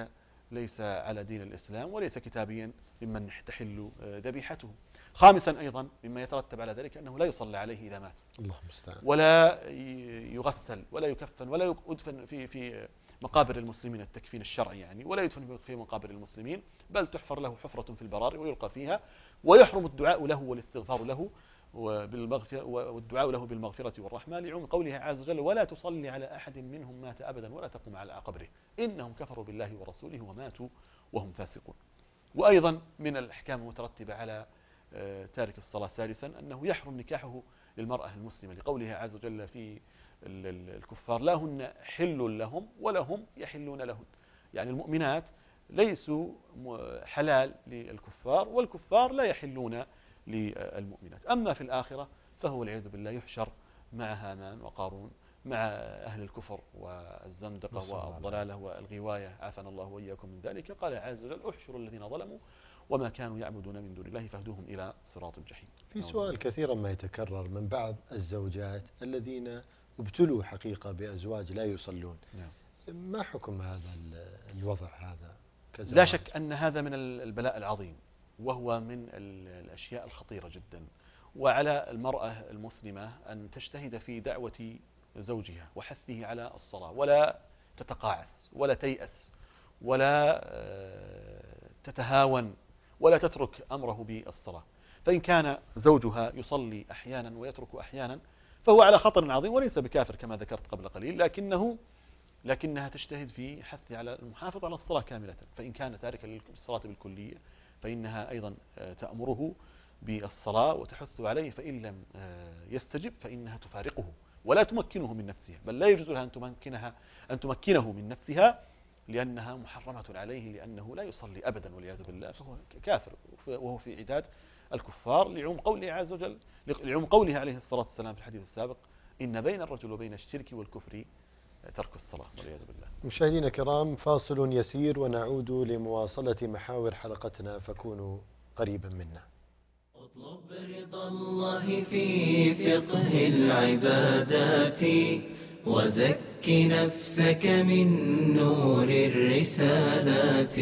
ليس على دين الإسلام وليس كتابيا ممن تحل ذبيحته. خامسا أيضا مما يترتب على ذلك أنه لا يصلى عليه إذا مات، الله المستعان، ولا يغسل ولا يكفن ولا يدفن في في مقابر المسلمين التكفين الشرعي يعني، ولا يدفن في مقابر المسلمين، بل تحفر له حفرة في البراري ويلقى فيها، ويحرم الدعاء له والاستغفار له وبالمغفرة والدعاء له بالمغفرة والرحمة، لعموم قولها عز وجل: ولا تصلي على أحد منهم مات أبدا ولا تقم على قبره إنهم كفروا بالله ورسوله وماتوا وهم فاسقون. وأيضا من الأحكام المترتبة على تارك الصلاة سادسا أنه يحرم نكاحه للمرأة المسلمة، لقولها عز وجل في الكفار: لا هن حل لهم ولا هم يحلون لهن، يعني المؤمنات ليسوا حلال للكفار والكفار لا يحلون للمؤمنات. أما في الآخرة فهو والعياذ بالله يحشر مع هامان وقارون مع أهل الكفر والزندقة والضلالة والغواية، عافانا الله وإياكم من ذلك. قال عز وجل: احشروا الذين ظلموا وما كانوا يعبدون من دون الله فاهدوهم إلى صراط الجحيم. في سؤال كثيرا ما يتكرر من بعض الزوجات الذين ابتلوا حقيقة بأزواج لا يصلون، نعم. ما حكم هذا الوضع هذا كزواج؟ لا شك أن هذا من البلاء العظيم، وهو من الأشياء الخطيرة جدا، وعلى المرأة المسلمة أن تجتهد في دعوة زوجها وحثه على الصلاة، ولا تتقاعس ولا تيأس ولا تتهاون ولا تترك أمره بالصلاة. فإن كان زوجها يصلي أحيانا ويترك أحيانا فهو على خطر عظيم، وليس بكافر كما ذكرت قبل قليل، لكنه لكنها تجتهد في حث على المحافظة على الصلاة كاملة. فإن كان تاركا للصلاة بالكلية فإنها أيضا تأمره بالصلاة وتحث عليه، فإن لم يستجب فإنها تفارقه ولا تمكنه من نفسها، بل لا يجوز لها أن تمكنها أن تمكنه من نفسها، لأنها محرمة عليه، لأنه لا يصلي أبدا والعياذ بالله، فهو كافر وهو في عداد الكفار، لعموم قوله عز وجل لعموم قوله عليه الصلاة والسلام في الحديث السابق: إن بين الرجل وبين الشرك والكفر ترك الصلاة والعياذ بالله. مشاهدينا الكرام، فاصل يسير ونعود لمواصلة محاور حلقتنا، فكونوا قريبا منا. اطلب رضا الله في فقه العبادات وزك نفسك من نور الرسالات.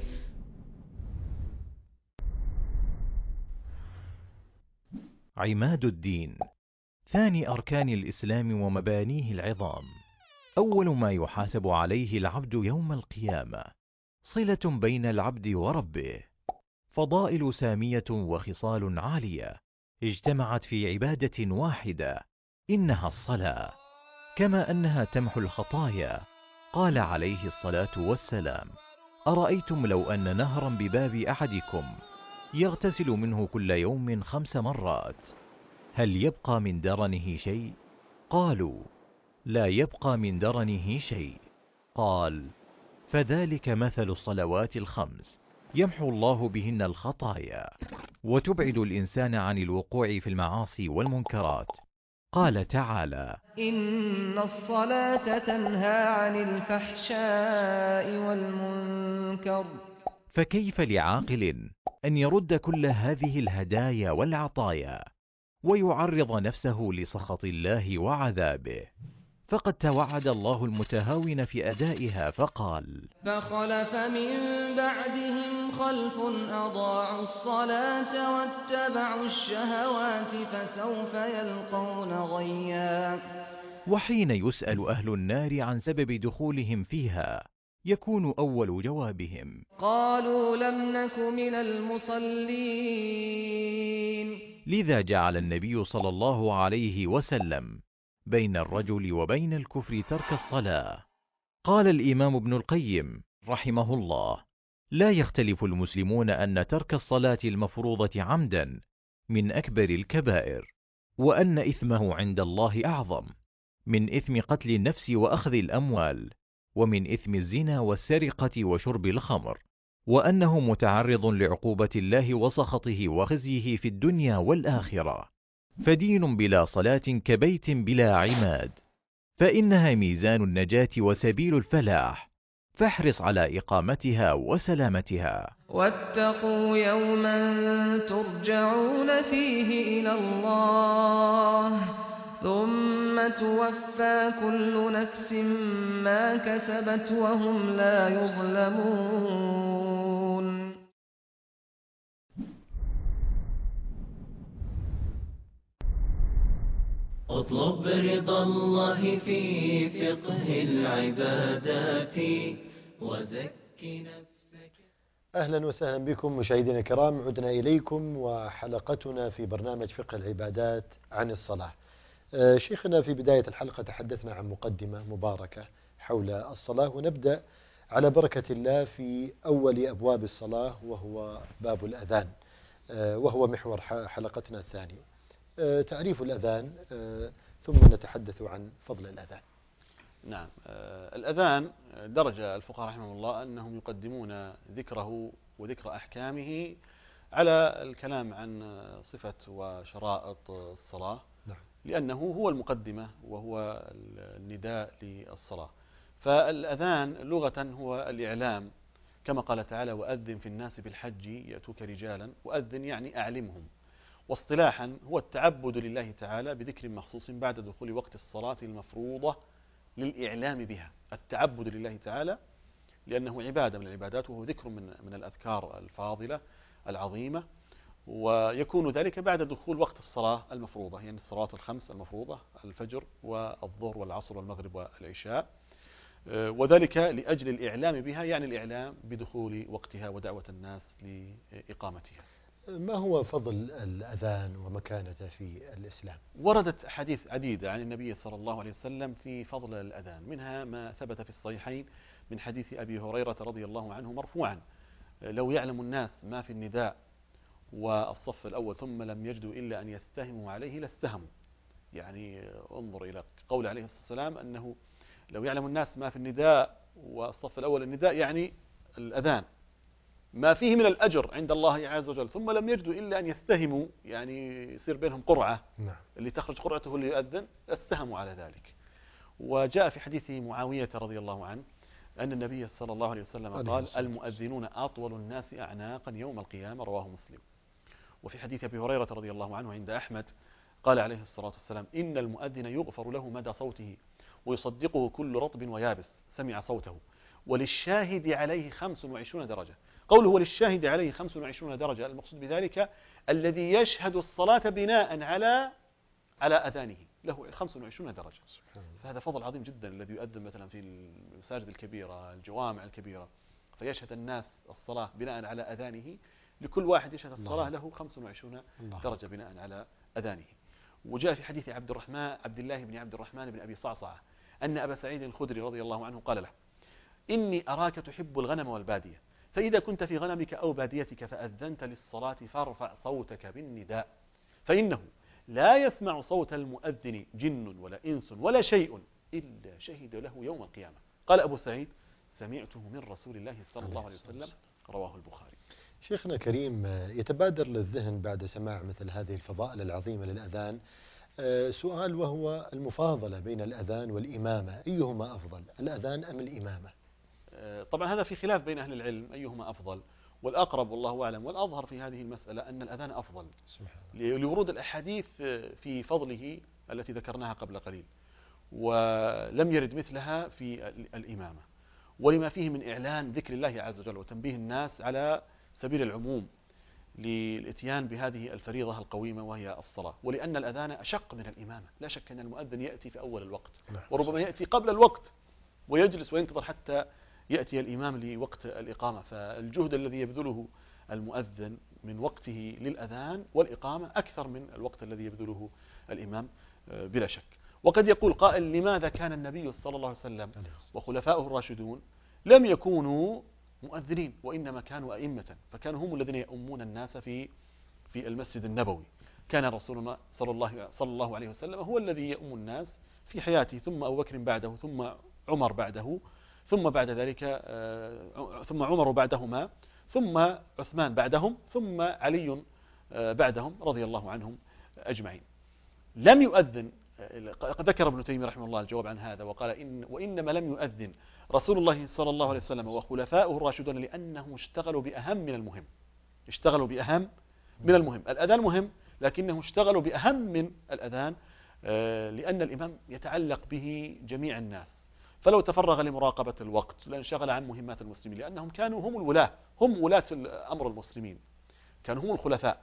عماد الدين، ثاني أركان الإسلام ومبانيه العظام، أول ما يحاسب عليه العبد يوم القيامة، صلة بين العبد وربه، فضائل سامية وخصال عالية اجتمعت في عبادة واحدة، إنها الصلاة، كما أنها تمحو الخطايا. قال عليه الصلاة والسلام: أرأيتم لو أن نهرا بباب أحدكم يغتسل منه كل يوم خمس مرات، هل يبقى من درنه شيء؟ قالوا: لا يبقى من درنه شيء. قال: فذلك مثل الصلوات الخمس يمحو الله بهن الخطايا وتبعد الإنسان عن الوقوع في المعاصي والمنكرات. قال تعالى: إن الصلاة تنهى عن الفحشاء والمنكر. فكيف لعاقل أن يرد كل هذه الهدايا والعطايا ويعرض نفسه لسخط الله وعذابه؟ فقد توعد الله المتهاون في أدائها فقال: فخلف من بعدهم خلف أضاعوا الصلاة واتبعوا الشهوات فسوف يلقون غيا. وحين يسأل أهل النار عن سبب دخولهم فيها يكون أول جوابهم: قالوا لم نك من المصلين. لذا جعل النبي صلى الله عليه وسلم بين الرجل وبين الكفر ترك الصلاة. قال الإمام ابن القيم رحمه الله: لا يختلف المسلمون أن ترك الصلاة المفروضة عمدا من أكبر الكبائر، وأن إثمه عند الله أعظم من إثم قتل النفس وأخذ الأموال، ومن إثم الزنا والسرقة وشرب الخمر، وأنه متعرض لعقوبة الله وسخطه وخزيه في الدنيا والآخرة. فدين بلا صلاة كبيت بلا عماد، فإنها ميزان النجاة وسبيل الفلاح، فاحرص على إقامتها وسلامتها. واتقوا يوما ترجعون فيه إلى الله ثم ثم توفى كل نفس ما كسبت وهم لا يظلمون. اطلب رضا الله في فقه العبادات وزك نفسك. أهلا وسهلا بكم مشاهدينا الكرام، عدنا إليكم وحلقتنا في برنامج فقه العبادات عن الصلاة. آه، شيخنا في بداية الحلقة تحدثنا عن مقدمة مباركة حول الصلاة، ونبدأ على بركة الله في أول أبواب الصلاة وهو باب الأذان، آه، وهو محور حلقتنا الثانية. آه، تعريف الأذان، آه، ثم نتحدث عن فضل الأذان. نعم. آه الأذان درجة الفقهاء رحمه الله أنهم يقدمون ذكره وذكر أحكامه على الكلام عن صفة وشرائط الصلاة، نعم. لأنه هو المقدمة وهو النداء للصلاة. فالأذان لغة هو الإعلام، كما قال تعالى: وأذن في الناس بالحج يأتوك رجالا. وأذن يعني أعلمهم. واصطلاحا هو التعبد لله تعالى بذكر مخصوص بعد دخول وقت الصلاة المفروضة للإعلام بها. التعبد لله تعالى لأنه عبادة من العبادات، وهو ذكر من من الأذكار الفاضلة العظيمة، ويكون ذلك بعد دخول وقت الصلاة المفروضة، يعني الصلوات الخمس المفروضة: الفجر والظهر والعصر والمغرب والعشاء، وذلك لأجل الإعلام بها، يعني الإعلام بدخول وقتها ودعوة الناس لإقامتها. ما هو فضل الأذان ومكانته في الإسلام؟ وردت أحاديث عديدة عن النبي صلى الله عليه وسلم في فضل الأذان، منها ما ثبت في الصحيحين من حديث أبي هريرة رضي الله عنه مرفوعا: لو يعلم الناس ما في النداء والصف الأول ثم لم يجدوا إلا أن يستهموا عليه لاستهموا. يعني انظر إلى قول عليه الصلاة والسلام أنه لو يعلم الناس ما في النداء والصف الأول، النداء يعني الأذان، ما فيه من الأجر عند الله عز وجل، ثم لم يجدوا إلا أن يستهموا، يعني يصير بينهم قرعة، نعم. اللي تخرج قرعته اللي يؤذن، استهموا على ذلك. وجاء في حديث معاوية رضي الله عنه أن النبي صلى الله عليه وسلم قال: المؤذنون أطول الناس أعناقا يوم القيامة، رواه مسلم. وفي حديث أبي هريرة رضي الله عنه عند أحمد قال عليه الصلاة والسلام: إن المؤذن يغفر له مدى صوته ويصدقه كل رطب ويابس سمع صوته، وللشاهد عليه خمس وعشرون درجة. قوله وللشاهد عليه خمس وعشرون درجة، المقصود بذلك الذي يشهد الصلاة بناء على على أذانه له خمس وعشرون درجة. فهذا فضل عظيم جدا، الذي يؤذن مثلا في المساجد الكبيرة الجوامع الكبيرة فيشهد الناس الصلاة بناء على أذانه، لكل واحد يشهد الصلاة له خمس وعشرون درجة بناء على أذانه. وجاء في حديث عبد الرحمن عبد الله بن عبد الرحمن بن أبي صعصعة أن أبا سعيد الخدري رضي الله عنه قال له: إني أراك تحب الغنم والبادية، فإذا كنت في غنمك أو باديتك فأذنت للصلاة فارفع صوتك بالنداء، فإنه لا يسمع صوت المؤذن جن ولا إنس ولا شيء إلا شهد له يوم القيامة. قال أبو سعيد: سمعته من رسول الله صلى الله عليه وسلم، رواه البخاري. شيخنا كريم، يتبادر للذهن بعد سماع مثل هذه الفضائل العظيمة للأذان سؤال، وهو المفاضلة بين الأذان والإمامة، أيهما أفضل، الأذان أم الإمامة؟ طبعا هذا في خلاف بين أهل العلم أيهما أفضل، والأقرب والله أعلم والأظهر في هذه المسألة أن الأذان أفضل لورود الأحاديث في فضله التي ذكرناها قبل قليل، ولم يرد مثلها في الإمامة، ولما فيه من إعلان ذكر الله عز وجل وتنبيه الناس على سبيل العموم للإتيان بهذه الفريضة القويمة وهي الصلاة، ولأن الأذان أشق من الإمامة. لا شك أن المؤذن يأتي في أول الوقت، وربما يأتي قبل الوقت ويجلس وينتظر حتى يأتي الإمام لوقت الإقامة. فالجهد الذي يبذله المؤذن من وقته للأذان والإقامة أكثر من الوقت الذي يبذله الإمام بلا شك. وقد يقول قائل: لماذا كان النبي صلى الله عليه وسلم وخلفاؤه الراشدون لم يكونوا مؤذنين وإنما كانوا أئمة، فكانوا هم الذين يؤمون الناس في في المسجد النبوي. كان رسولنا صلى الله صلى الله عليه وسلم هو الذي يؤم الناس في حياته، ثم أبو بكر بعده، ثم عمر بعده، ثم بعد ذلك ثم عمر بعدهما، ثم عثمان بعدهم، ثم علي بعدهم رضي الله عنهم أجمعين. لم يؤذن، ذكر ابن تيمية رحمه الله الجواب عن هذا وقال: إن وإنما لم يؤذن رسول الله صلى الله عليه وسلم وخلفاؤه الراشدون لأنهم اشتغلوا بأهم من المهم. اشتغلوا بأهم من المهم. الأذان مهم، لكنهم اشتغلوا بأهم من الأذان لأن الإمام يتعلق به جميع الناس، فلو تفرغ لمراقبة الوقت لانشغل عن مهمات المسلمين، لأنهم كانوا هم الولاة، هم ولاة أمر المسلمين، كانوا هم الخلفاء.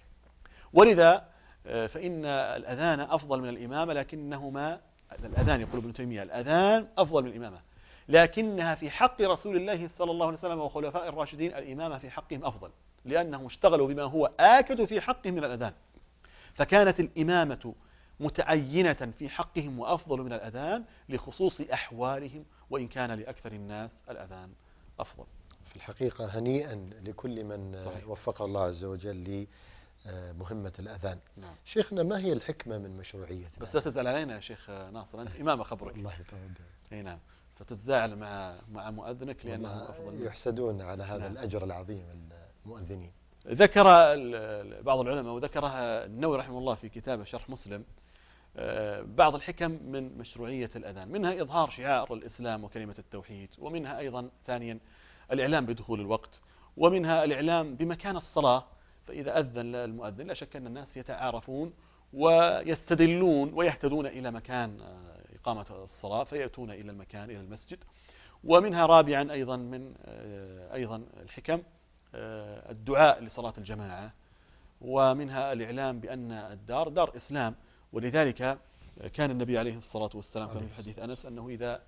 ولذا فإن الأذان أفضل من الإمامة، لكنهما الأذان يقول ابن تيمية الأذان أفضل من الإمامة، لكنها في حق رسول الله صلى الله عليه وسلم وخلفاء الراشدين الإمامة في حقهم أفضل، لأنهم اشتغلوا بما هو آكد في حقهم من الأذان، فكانت الإمامة متعينة في حقهم وأفضل من الأذان لخصوص أحوالهم، وإن كان لأكثر الناس الأذان أفضل. في الحقيقة هنيئا لكل من صحيح. وفق الله عز وجل لمهمة الأذان. نعم. شيخنا، ما هي الحكمة من مشروعية بس لا تزعل علينا يا شيخ ناصر، أنت إمام خبرك. الله يتوقع. أي نعم، فتتزاعل مع مع مؤذنك لأنه أفضل. يحسدون على هذا نعم. الأجر العظيم المؤذنين. ذكر بعض العلماء وذكرها النووي رحمه الله في كتابه شرح مسلم بعض الحكم من مشروعية الأذان، منها إظهار شعار الإسلام وكلمة التوحيد، ومنها أيضا ثانيا الإعلام بدخول الوقت، ومنها الإعلام بمكان الصلاة، فإذا أذن المؤذن لا شك أن الناس يتعارفون ويستدلون ويهتدون إلى مكان إقامة الصلاة فيأتون إلى المكان إلى المسجد. ومنها رابعا أيضا من أيضا الحكم الدعاء لصلاة الجماعة، ومنها الإعلام بأن الدار دار إسلام، ولذلك كان النبي عليه الصلاة والسلام في حديث أنس أنه إذا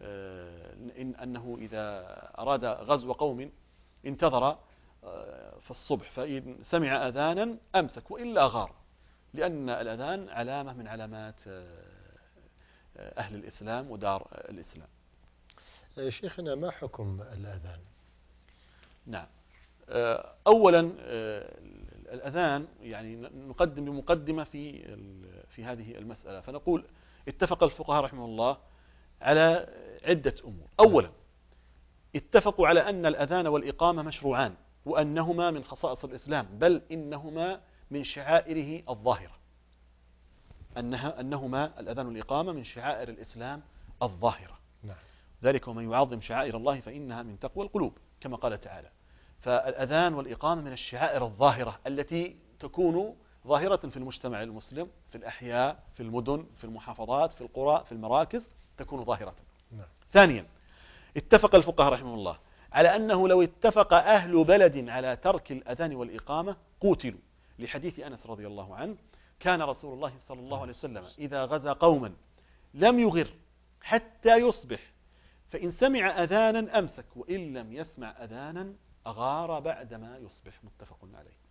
إن أنه إذا أراد غزو قوم انتظر في الصبح، فإن سمع أذانا أمسك وإلا غار، لأن الأذان علامة من علامات أهل الإسلام ودار الإسلام. شيخنا، ما حكم الأذان؟ نعم، أولا الأذان يعني نقدم بمقدمة في في هذه المسألة، فنقول اتفق الفقهاء رحمه الله على عدة أمور. أولا اتفقوا على أن الأذان والإقامة مشروعان، وأنهما من خصائص الإسلام، بل إنهما من شعائره الظاهرة، أنها أنهما الأذان والإقامة من شعائر الإسلام الظاهرة. نعم. ذلك ومن يعظم شعائر الله فإنها من تقوى القلوب، كما قال تعالى. فالأذان والإقامة من الشعائر الظاهرة التي تكون ظاهرة في المجتمع المسلم، في الأحياء، في المدن، في المحافظات، في القرى، في المراكز، تكون ظاهرة. نعم. ثانيا اتفق الفقهاء رحمه الله على أنه لو اتفق أهل بلد على ترك الأذان والإقامة قوتلوا، لحديث أنس رضي الله عنه كان رسول الله صلى الله عليه وسلم إذا غزا قوما لم يغر حتى يصبح، فإن سمع أذانا أمسك، وإن لم يسمع أذانا أغار بعدما يصبح، متفق عليه.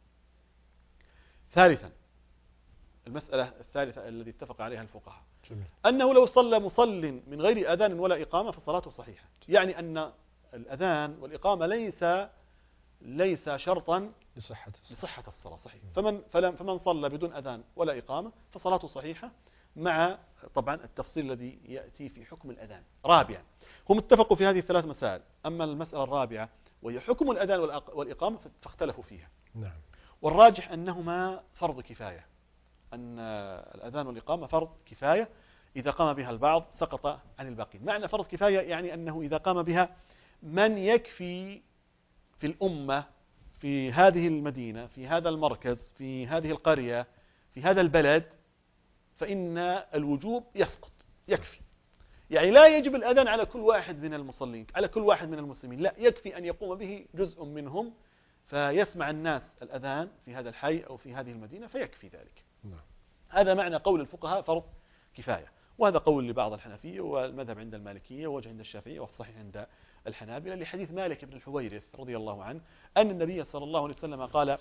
ثالثا المسألة الثالثة التي اتفق عليها الفقهاء أنه لو صلى مصل من غير أذان ولا إقامة فصلاته صحيحة، يعني أن الأذان والإقامة ليس ليس شرطا لصحة لصحة الصلاة، صحيح. فمن فلم فمن صلى بدون أذان ولا إقامة فصلاته صحيحة، مع طبعا التفصيل الذي يأتي في حكم الأذان. رابعا هم اتفقوا في هذه الثلاث مسائل، أما المسألة الرابعة وهي حكم الأذان والإقامة فاختلفوا فيها. نعم. والراجح أنهما فرض كفاية، أن الأذان والإقامة فرض كفاية، إذا قام بها البعض سقط عن الباقين. معنى فرض كفاية يعني أنه إذا قام بها من يكفي في الأمة، في هذه المدينة، في هذا المركز، في هذه القرية، في هذا البلد، فإن الوجوب يسقط، يكفي. يعني لا يجب الأذان على كل واحد من المصلين، على كل واحد من المسلمين، لا، يكفي أن يقوم به جزء منهم فيسمع الناس الأذان في هذا الحي أو في هذه المدينة فيكفي ذلك. نعم. هذا معنى قول الفقهاء فرض كفاية، وهذا قول لبعض الحنفية والمذهب عند المالكية ووجه عند الشافعية والصحيح عند الحنابلة، لحديث مالك بن الحويرث رضي الله عنه أن النبي صلى الله عليه وسلم قال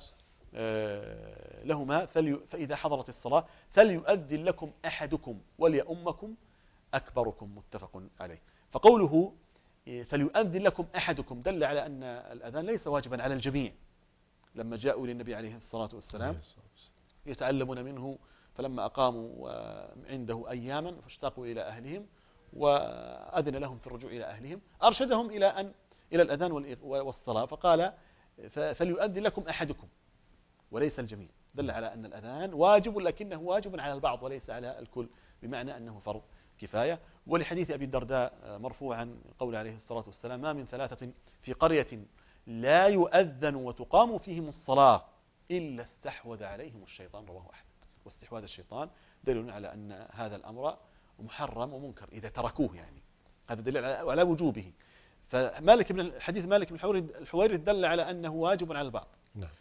لهما فإذا حضرت الصلاة فليؤذن لكم أحدكم وليؤمكم أكبركم، متفق عليه. فقوله فليؤذن لكم أحدكم دل على أن الأذان ليس واجبا على الجميع. لما جاءوا للنبي عليه الصلاة والسلام يتعلمون منه، فلما أقاموا عنده أياما فاشتاقوا إلى أهلهم وأذن لهم في الرجوع إلى أهلهم، أرشدهم إلى أن إلى الأذان والصلاة، فقال فليؤذن لكم أحدكم وليس الجميع، دل على أن الأذان واجب لكنه واجب على البعض وليس على الكل، بمعنى أنه فرض كفاية. ولحديث أبي الدرداء مرفوعا قول عليه الصلاة والسلام ما من ثلاثة في قرية لا يؤذن وتقام فيهم الصلاة إلا استحوذ عليهم الشيطان، رواه أحمد. واستحواذ الشيطان دليل على أن هذا الأمر محرم ومنكر إذا تركوه، يعني هذا دليل على وجوبه. فمالك بن حديث مالك بن الحويرث دل على أنه واجب على البعض، نعم.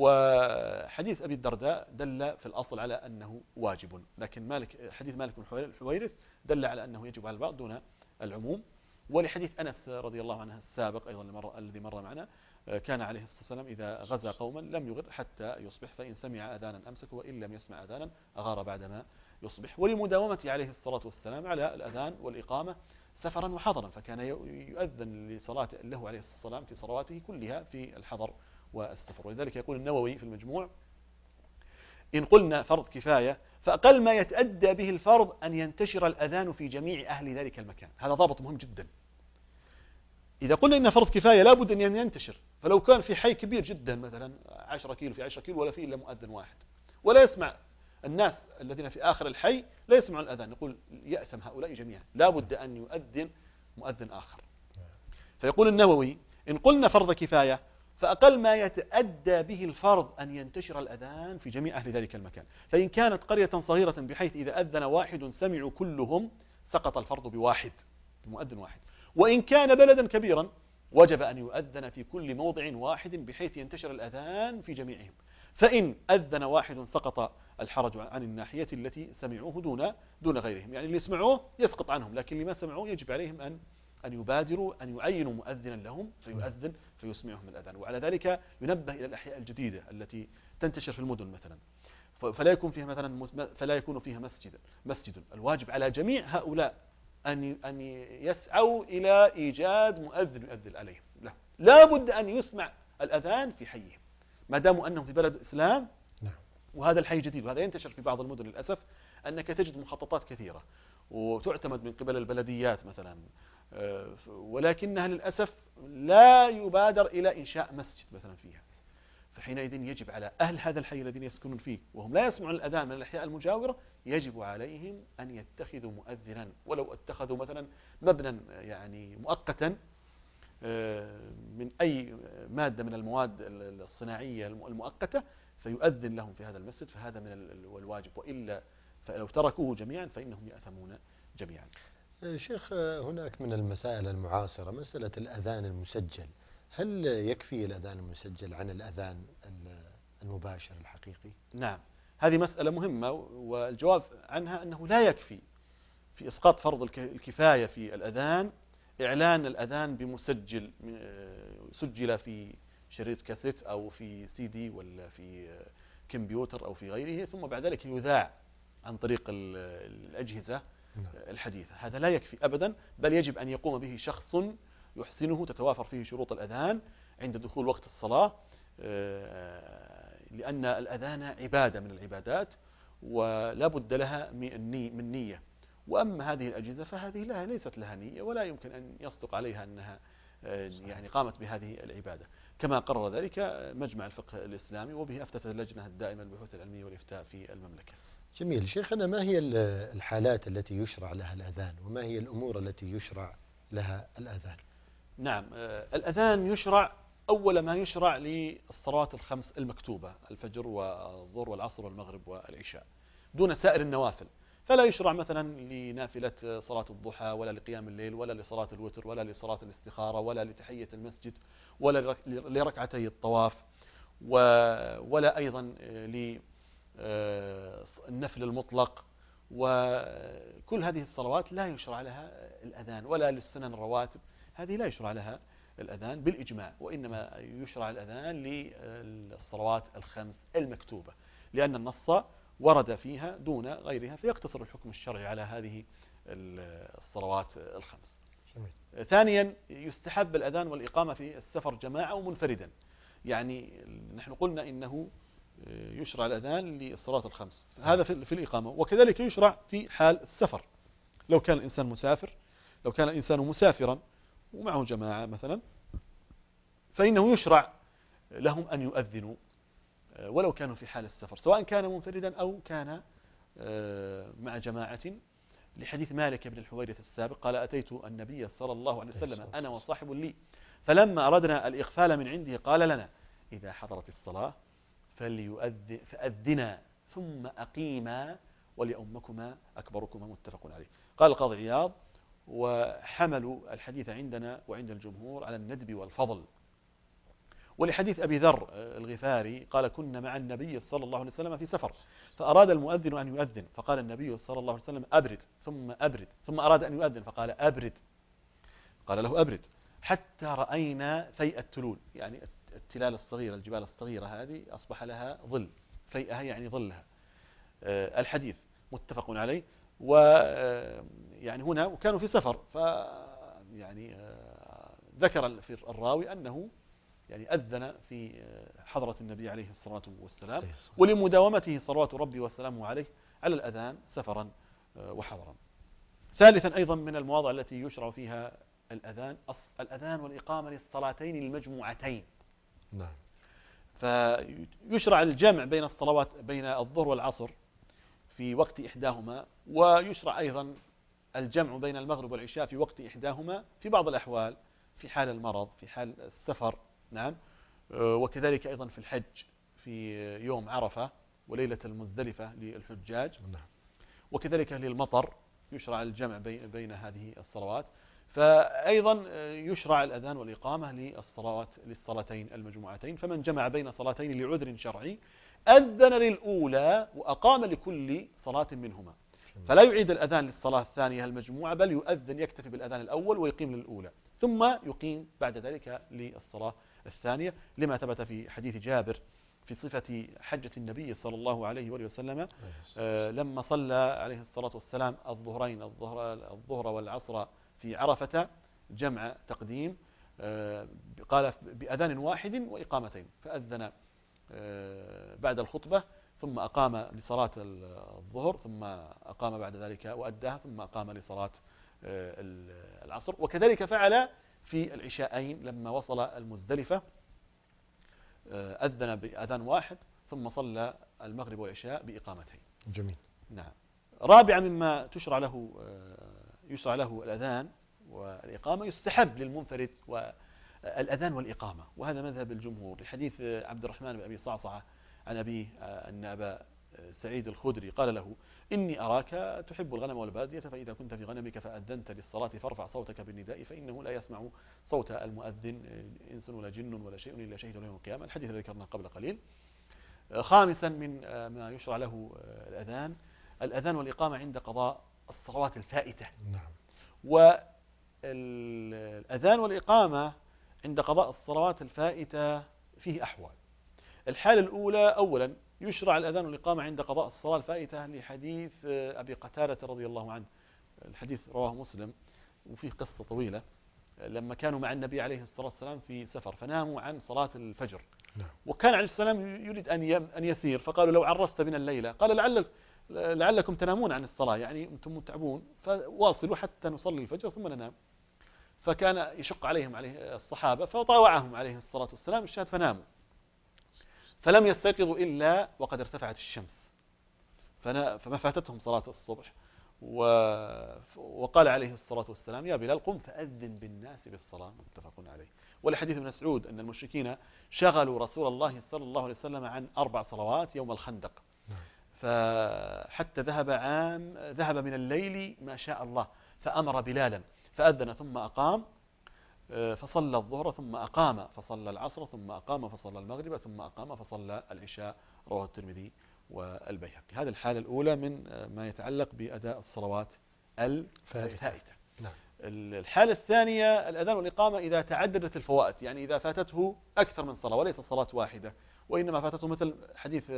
وحديث أبي الدرداء دل في الأصل على أنه واجب، لكن مالك حديث مالك بن الحويرث دل على أنه يجب على البعض دون العموم. ولحديث أنس رضي الله عنه السابق أيضا المر الذي مر معنا، كان عليه الصلاة والسلام إذا غزا قوما لم يغر حتى يصبح، فإن سمع أذانا أمسك وإن لم يسمع أذانا أغار بعدما يصبح. ولمداومة عليه الصلاة والسلام على الأذان والإقامة سفرا وحضرا، فكان يؤذن لصلاة له عليه الصلاة والسلام في صلواته كلها في الحضر والسفر. ولذلك يقول النووي في المجموع: إن قلنا فرض كفاية فأقل ما يتأدى به الفرض أن ينتشر الأذان في جميع أهل ذلك المكان. هذا ضابط مهم جدا. إذا قلنا إن فرض كفاية لابد أن ينتشر، فلو كان في حي كبير جدا مثلا عشرة كيلو في عشرة كيلو ولا فيه إلا مؤذن واحد ولا يسمع الناس الذين في آخر الحي لا يسمعون الأذان، نقول يأثم هؤلاء جميعا، لابد أن يؤذن مؤذن آخر. فيقول النووي: إن قلنا فرض كفاية فأقل ما يتأدى به الفرض أن ينتشر الأذان في جميع أهل ذلك المكان. فإن كانت قرية صغيرة بحيث إذا أذن واحد سمعوا كلهم سقط الفرض بواحد، بمؤذن واحد. وإن كان بلدا كبيرا وجب أن يؤذن في كل موضع واحد بحيث ينتشر الأذان في جميعهم. فإن أذن واحد سقط الحرج عن الناحية التي سمعوه دون دون غيرهم، يعني اللي يسمعوه يسقط عنهم، لكن اللي ما سمعوه يجب عليهم أن أن يبادروا أن يعينوا مؤذنا لهم فيؤذن فيسمعهم الأذان. وعلى ذلك ينبه إلى الأحياء الجديدة التي تنتشر في المدن مثلا، فلا يكون فيها مثلا فلا يكون فيها مسجد مسجد الواجب على جميع هؤلاء أن أن يسعوا إلى إيجاد مؤذن يؤذن عليهم. لا لا بد أن يسمع الأذان في حيهم ما داموا أنهم في بلد إسلام وهذا الحي جديد. وهذا ينتشر في بعض المدن للأسف، أنك تجد مخططات كثيرة وتعتمد من قبل البلديات مثلا، ولكنها للأسف لا يبادر إلى إنشاء مسجد مثلا فيها. فحينئذ يجب على أهل هذا الحي الذين يسكنون فيه وهم لا يسمعون الأذان من الأحياء المجاورة، يجب عليهم أن يتخذوا مؤذنا، ولو اتخذوا مثلا مبنى يعني مؤقتا من أي مادة من المواد الصناعية المؤقتة فيؤذن لهم في هذا المسجد، فهذا من الواجب. وإلا فلو تركوه جميعا فإنهم يأثمون جميعا. شيخ، هناك من المسائل المعاصرة مسألة الأذان المسجل، هل يكفي الأذان المسجل عن الأذان المباشر الحقيقي؟ نعم، هذه مسألة مهمة، والجواب عنها أنه لا يكفي في إسقاط فرض الكفاية في الأذان إعلان الأذان بمسجل سجل في شريط كاسيت أو في سي دي ولا في كمبيوتر أو في غيره، ثم بعد ذلك يذاع عن طريق الأجهزة الحديثة. هذا لا يكفي أبدا، بل يجب أن يقوم به شخص يحسنه تتوافر فيه شروط الأذان عند دخول وقت الصلاة، لأن الأذان عبادة من العبادات ولا بد لها من نية. وأما هذه الأجهزة فهذه لها ليست لها نية ولا يمكن أن يصدق عليها أنها يعني قامت بهذه العبادة، كما قرر ذلك مجمع الفقه الإسلامي، وبه أفتت اللجنة الدائمة للبحوث العلمية والإفتاء في المملكة. جميل. شيخنا، ما هي الحالات التي يشرع لها الأذان، وما هي الأمور التي يشرع لها الأذان؟ نعم، الأذان يشرع أول ما يشرع للصلوات الخمس المكتوبة، الفجر والظهر والعصر والمغرب والعشاء، دون سائر النوافل. فلا يشرع مثلا لنافلة صلاة الضحى ولا لقيام الليل ولا لصلاة الوتر ولا لصلاة الاستخارة ولا لتحية المسجد ولا لركعتي الطواف ولا أيضا للنفل المطلق. وكل هذه الصلوات لا يشرع لها الأذان، ولا للسنن الرواتب، هذه لا يشرع لها الأذان بالإجماع، وإنما يشرع الأذان للصلوات الخمس المكتوبة، لأن النص ورد فيها دون غيرها، فيقتصر الحكم الشرعي على هذه الصلوات الخمس. جميل. ثانيا، يستحب الأذان والإقامة في السفر جماعة ومنفردا. يعني نحن قلنا إنه يشرع الأذان للصلاة الخمس، هذا في الإقامة، وكذلك يشرع في حال السفر. لو كان الإنسان مسافر لو كان الإنسان مسافرا ومعه جماعة مثلا، فإنه يشرع لهم أن يؤذنوا ولو كانوا في حال السفر، سواء كان منفردا أو كان مع جماعة، لحديث مالك بن الحويرث السابق قال: أتيت النبي صلى الله عليه وسلم أنا وصاحب لي، فلما أردنا الإغفال من عنده قال لنا: إذا حضرت الصلاة فليؤذن فأذنا ثم أقيما وليؤمكما أكبركما، متفق عليه. قال القاضي عياض: وحملوا الحديث عندنا وعند الجمهور على الندب والفضل. ولحديث أبي ذر الغفاري قال: كنا مع النبي صلى الله عليه وسلم في سفر فأراد المؤذن أن يؤذن فقال النبي صلى الله عليه وسلم: أبرد، ثم أبرد، ثم أراد أن يؤذن فقال: أبرد، قال له: أبرد، حتى رأينا فيء التلول، يعني التلال الصغيرة، الجبال الصغيرة هذه أصبح لها ظل، فيئها يعني ظلها. الحديث متفق عليه. ويعني هنا وكانوا في سفر، ف يعني ذكر في الراوي أنه يعني أذن في حضرة النبي عليه الصلاة والسلام، ولمداومته صلوات ربي وسلامه عليه على الأذان سفرا وحضرا. ثالثا أيضا من المواضع التي يشرع فيها الأذان الأذان والإقامة للصلاتين المجموعتين. نعم. فيشرع الجمع بين الصلوات بين الظهر والعصر في وقت إحداهما، ويشرع أيضا الجمع بين المغرب والعشاء في وقت إحداهما في بعض الأحوال، في حال المرض، في حال السفر. نعم. وكذلك أيضا في الحج في يوم عرفة وليلة المزدلفة للحجاج. نعم. وكذلك للمطر يشرع الجمع بين هذه الصلوات. فأيضا يشرع الأذان والإقامة للصلوات للصلاتين المجموعتين. فمن جمع بين صلاتين لعذر شرعي أذن للأولى وأقام لكل صلاة منهما، فلا يعيد الأذان للصلاة الثانية المجموعة، بل يؤذن يكتفي بالأذان الأول ويقيم للأولى، ثم يقيم بعد ذلك للصلاة الثانية، لما ثبت في حديث جابر في صفة حجة النبي صلى الله عليه وآله وسلم آه لما صلى عليه الصلاة والسلام الظهرين الظهر, الظهر والعصر في عرفة جمع تقديم، آه قال بأذان واحد وإقامتين، فأذن آه بعد الخطبة ثم أقام لصلاة الظهر، ثم أقام بعد ذلك وأداها، ثم أقام لصلاة آه العصر. وكذلك فعل في العشاءين لما وصل المزدلفة أذن بأذان واحد ثم صلى المغرب والعشاء بإقامتين. جميل. نعم. رابعا مما تشرع له يشرع له الأذان والإقامة، يستحب للمنفرد والأذان والإقامة، وهذا مذهب الجمهور لحديث عبد الرحمن بن أبي صعصعة عن أبيه أن أبا سعيد الخدري قال له: إني أراك تحب الغنم والبادية، فإذا كنت في غنمك فأذنت للصلاة فارفع صوتك بالنداء، فإنه لا يسمع صوت المؤذن إنس ولا جن ولا شيء إلا شهد يوم القيامة. الحديث الذي ذكرناه قبل قليل. خامسا من ما يشرع له الأذان الأذان والإقامة عند قضاء الصلوات الفائتة. نعم. والأذان والإقامة عند قضاء الصلوات الفائتة فيه أحوال. الحالة الأولى: أولا يشرع الأذان والإقامة عند قضاء الصلاة الفائتة لحديث أبي قتادة رضي الله عنه، الحديث رواه مسلم وفيه قصة طويلة، لما كانوا مع النبي عليه الصلاة والسلام في سفر فناموا عن صلاة الفجر. نعم. وكان عليه السلام يريد أن أن يسير، فقالوا: لو عرست بنا الليلة، قال: لعل لعلكم تنامون عن الصلاة، يعني أنتم متعبون، فواصلوا حتى نصلي الفجر ثم ننام. فكان يشق عليهم عليه الصحابة فطاوعهم عليه الصلاة والسلام الشهد فناموا، فلم يستيقظوا إلا وقد ارتفعت الشمس، فما فاتتهم صلاة الصبح. وقال عليه الصلاة والسلام: يا بلال قم فأذن بالناس بالصلاة، متفق عليه. ولحديث ابن مسعود أن المشركين شغلوا رسول الله صلى الله عليه وسلم عن أربع صلوات يوم الخندق، فحتى ذهب عام ذهب من الليل ما شاء الله، فأمر بلالا فأذن ثم أقام فصلى الظهر ثم أقام فصلى العصر ثم أقام فصلى المغرب ثم أقام فصلى العشاء، رواه الترمذي والبيهقي. هذه الحالة الأولى من ما يتعلق بأداء الصلوات الفائتة. نعم. الحالة الثانية الأذان والإقامة إذا تعددت الفوائت، يعني إذا فاتته أكثر من صلاة وليس صلاة واحدة، وإنما فاتته مثل حديث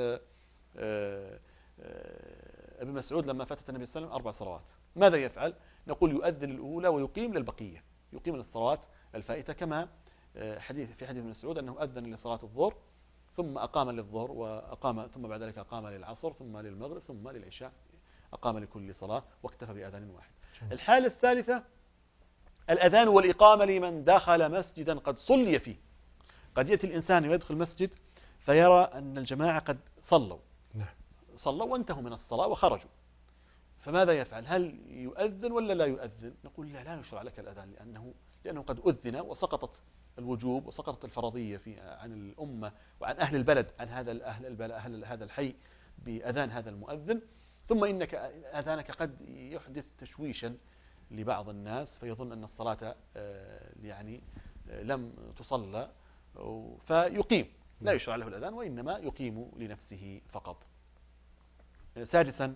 ابن مسعود لما فاتت النبي صلى الله عليه وسلم أربع صلوات، ماذا يفعل؟ نقول يؤذن الأولى ويقيم للبقية، يقيم للصلوات الفائتة، كما حديث في حديث ابن مسعود أنه أذن لصلاة الظهر ثم أقام للظهر وأقام ثم بعد ذلك أقام للعصر ثم للمغرب ثم للعشاء، أقام لكل صلاة واكتفى بأذان واحد. الحالة الثالثة الأذان والإقامة لمن دخل مسجدا قد صلي فيه. قد يأتي الإنسان ويدخل مسجد فيرى أن الجماعة قد صلوا صلوا وانتهوا من الصلاة وخرجوا، فماذا يفعل؟ هل يؤذن ولا لا يؤذن؟ نقول لا، لا يشرع لك الأذان، لأنه لأنه قد أذن وسقطت الوجوب وسقطت الفرضية في عن الأمة وعن أهل البلد، عن هذا أهل البلد أهل هذا الحي بأذان هذا المؤذن. ثم إنك أذانك قد يحدث تشويشا لبعض الناس فيظن أن الصلاة يعني لم تصلى فيقيم، لا يشرع له الأذان وإنما يقيم لنفسه فقط. سادسا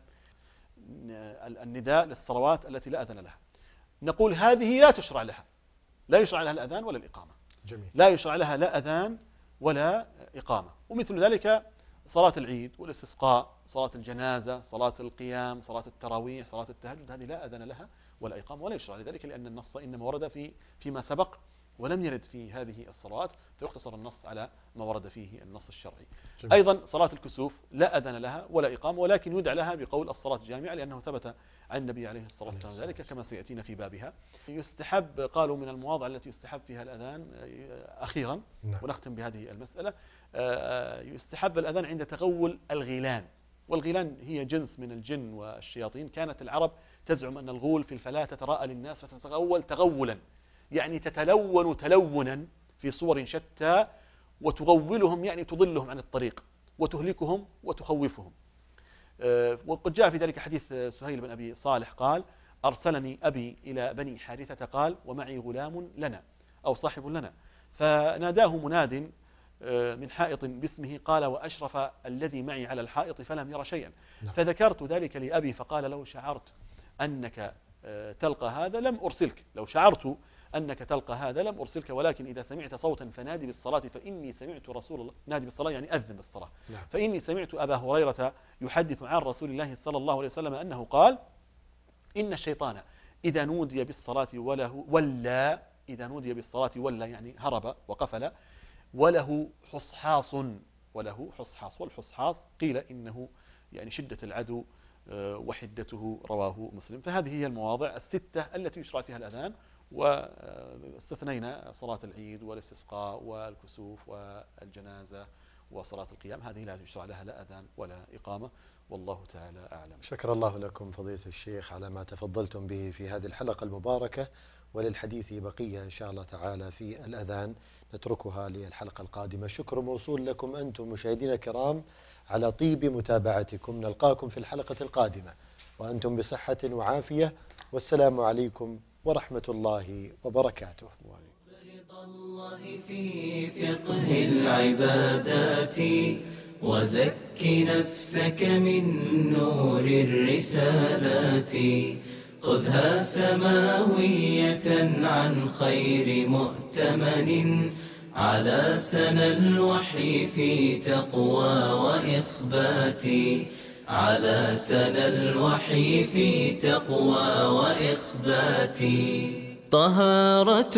النداء للصلوات التي لا أذان لها، نقول هذه لا تشرع لها، لا يشرع لها الأذان ولا الإقامة. جميل. لا يشرع لها لا أذان ولا إقامة. ومثل ذلك صلاة العيد والاستسقاء، صلاة الجنازة، صلاة القيام، صلاة التراويح، صلاة التهجد، هذه لا أذان لها ولا إقامة ولا يشرع لذلك، لأن النص إنما ورد في فيما سبق ولم يرد في هذه الصلوات، فيختصر النص على ما ورد فيه النص الشرعي. جميل. أيضا صلاة الكسوف لا أذان لها ولا إقامة، ولكن يدعى لها بقول الصلاة الجامعة، لأنه ثبت عن النبي عليه الصلاة والسلام ذلك كما سيأتينا في بابها. يستحب، قالوا من المواضع التي يستحب فيها الأذان أخيرا، نعم. ونختم بهذه المسألة، يستحب الأذان عند تغول الغيلان، والغيلان هي جنس من الجن والشياطين. كانت العرب تزعم أن الغول في الفلاة تتراءى للناس فتتغول تغولا، يعني تتلون تلونا في صور شتى، وتغولهم يعني تضلهم عن الطريق وتهلكهم وتخوفهم. وقد جاء في ذلك حديث سهيل بن أبي صالح قال: أرسلني أبي إلى بني حارثة قال ومعي غلام لنا أو صاحب لنا، فناداه مناد من حائط باسمه قال وأشرف الذي معي على الحائط فلم ير شيئا. فذكرت ذلك لأبي فقال لو شعرت أنك تلقى هذا لم أرسلك، لو شعرت أنك تلقى هذا لم أرسلك، ولكن إذا سمعت صوتا فنادي بالصلاة فإني سمعت رسول الله، نادي بالصلاة يعني أذن بالصلاة، فإني سمعت أبا هريرة يحدث عن رسول الله صلى الله عليه وسلم أنه قال إن الشيطان إذا نودي بالصلاة وله ولا إذا نودي بالصلاة ولا يعني هرب وقفل، وله حصحاص، وله حصحاص، والحصحاص قيل إنه يعني شدة العدو وحدته، رواه مسلم. فهذه هي المواضع الستة التي يشرع فيها الأذان، واستثنينا صلاة العيد والاستسقاء والكسوف والجنازة وصلاة القيام، هذه لا يشرع لها لا أذان ولا إقامة، والله تعالى أعلم. شكر الله لكم فضيلة الشيخ على ما تفضلتم به في هذه الحلقة المباركة، وللحديث بقية إن شاء الله تعالى في الأذان نتركها للحلقة القادمة. شكر موصول لكم أنتم مشاهدينا الكرام على طيب متابعتكم، نلقاكم في الحلقة القادمة وأنتم بصحة وعافية، والسلام عليكم ورحمة الله وبركاته. رضا الله في فقه العبادات، وزك نفسك من نور الرسالات، خذها سماوية عن خير مؤتمن، على سنى الوحي في تقوى وإخبات، على سنى الوحي في تقوى وإخبات. طهارة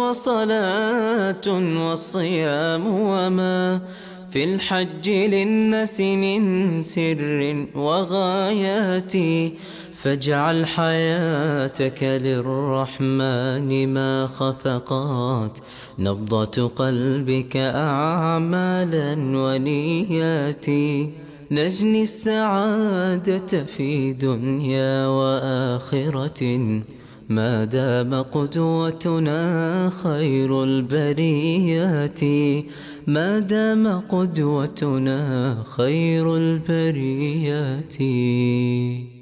وصلاة والصيام وما في الحج للناس من سر وغايات، فاجعل حياتك للرحمن ما خفقات، نبضة قلبك أعمالا ونيات، نجني السعادة في دنيا وآخرة، ما دام قدوتنا خير البريات، ما دام قدوتنا خير البريات.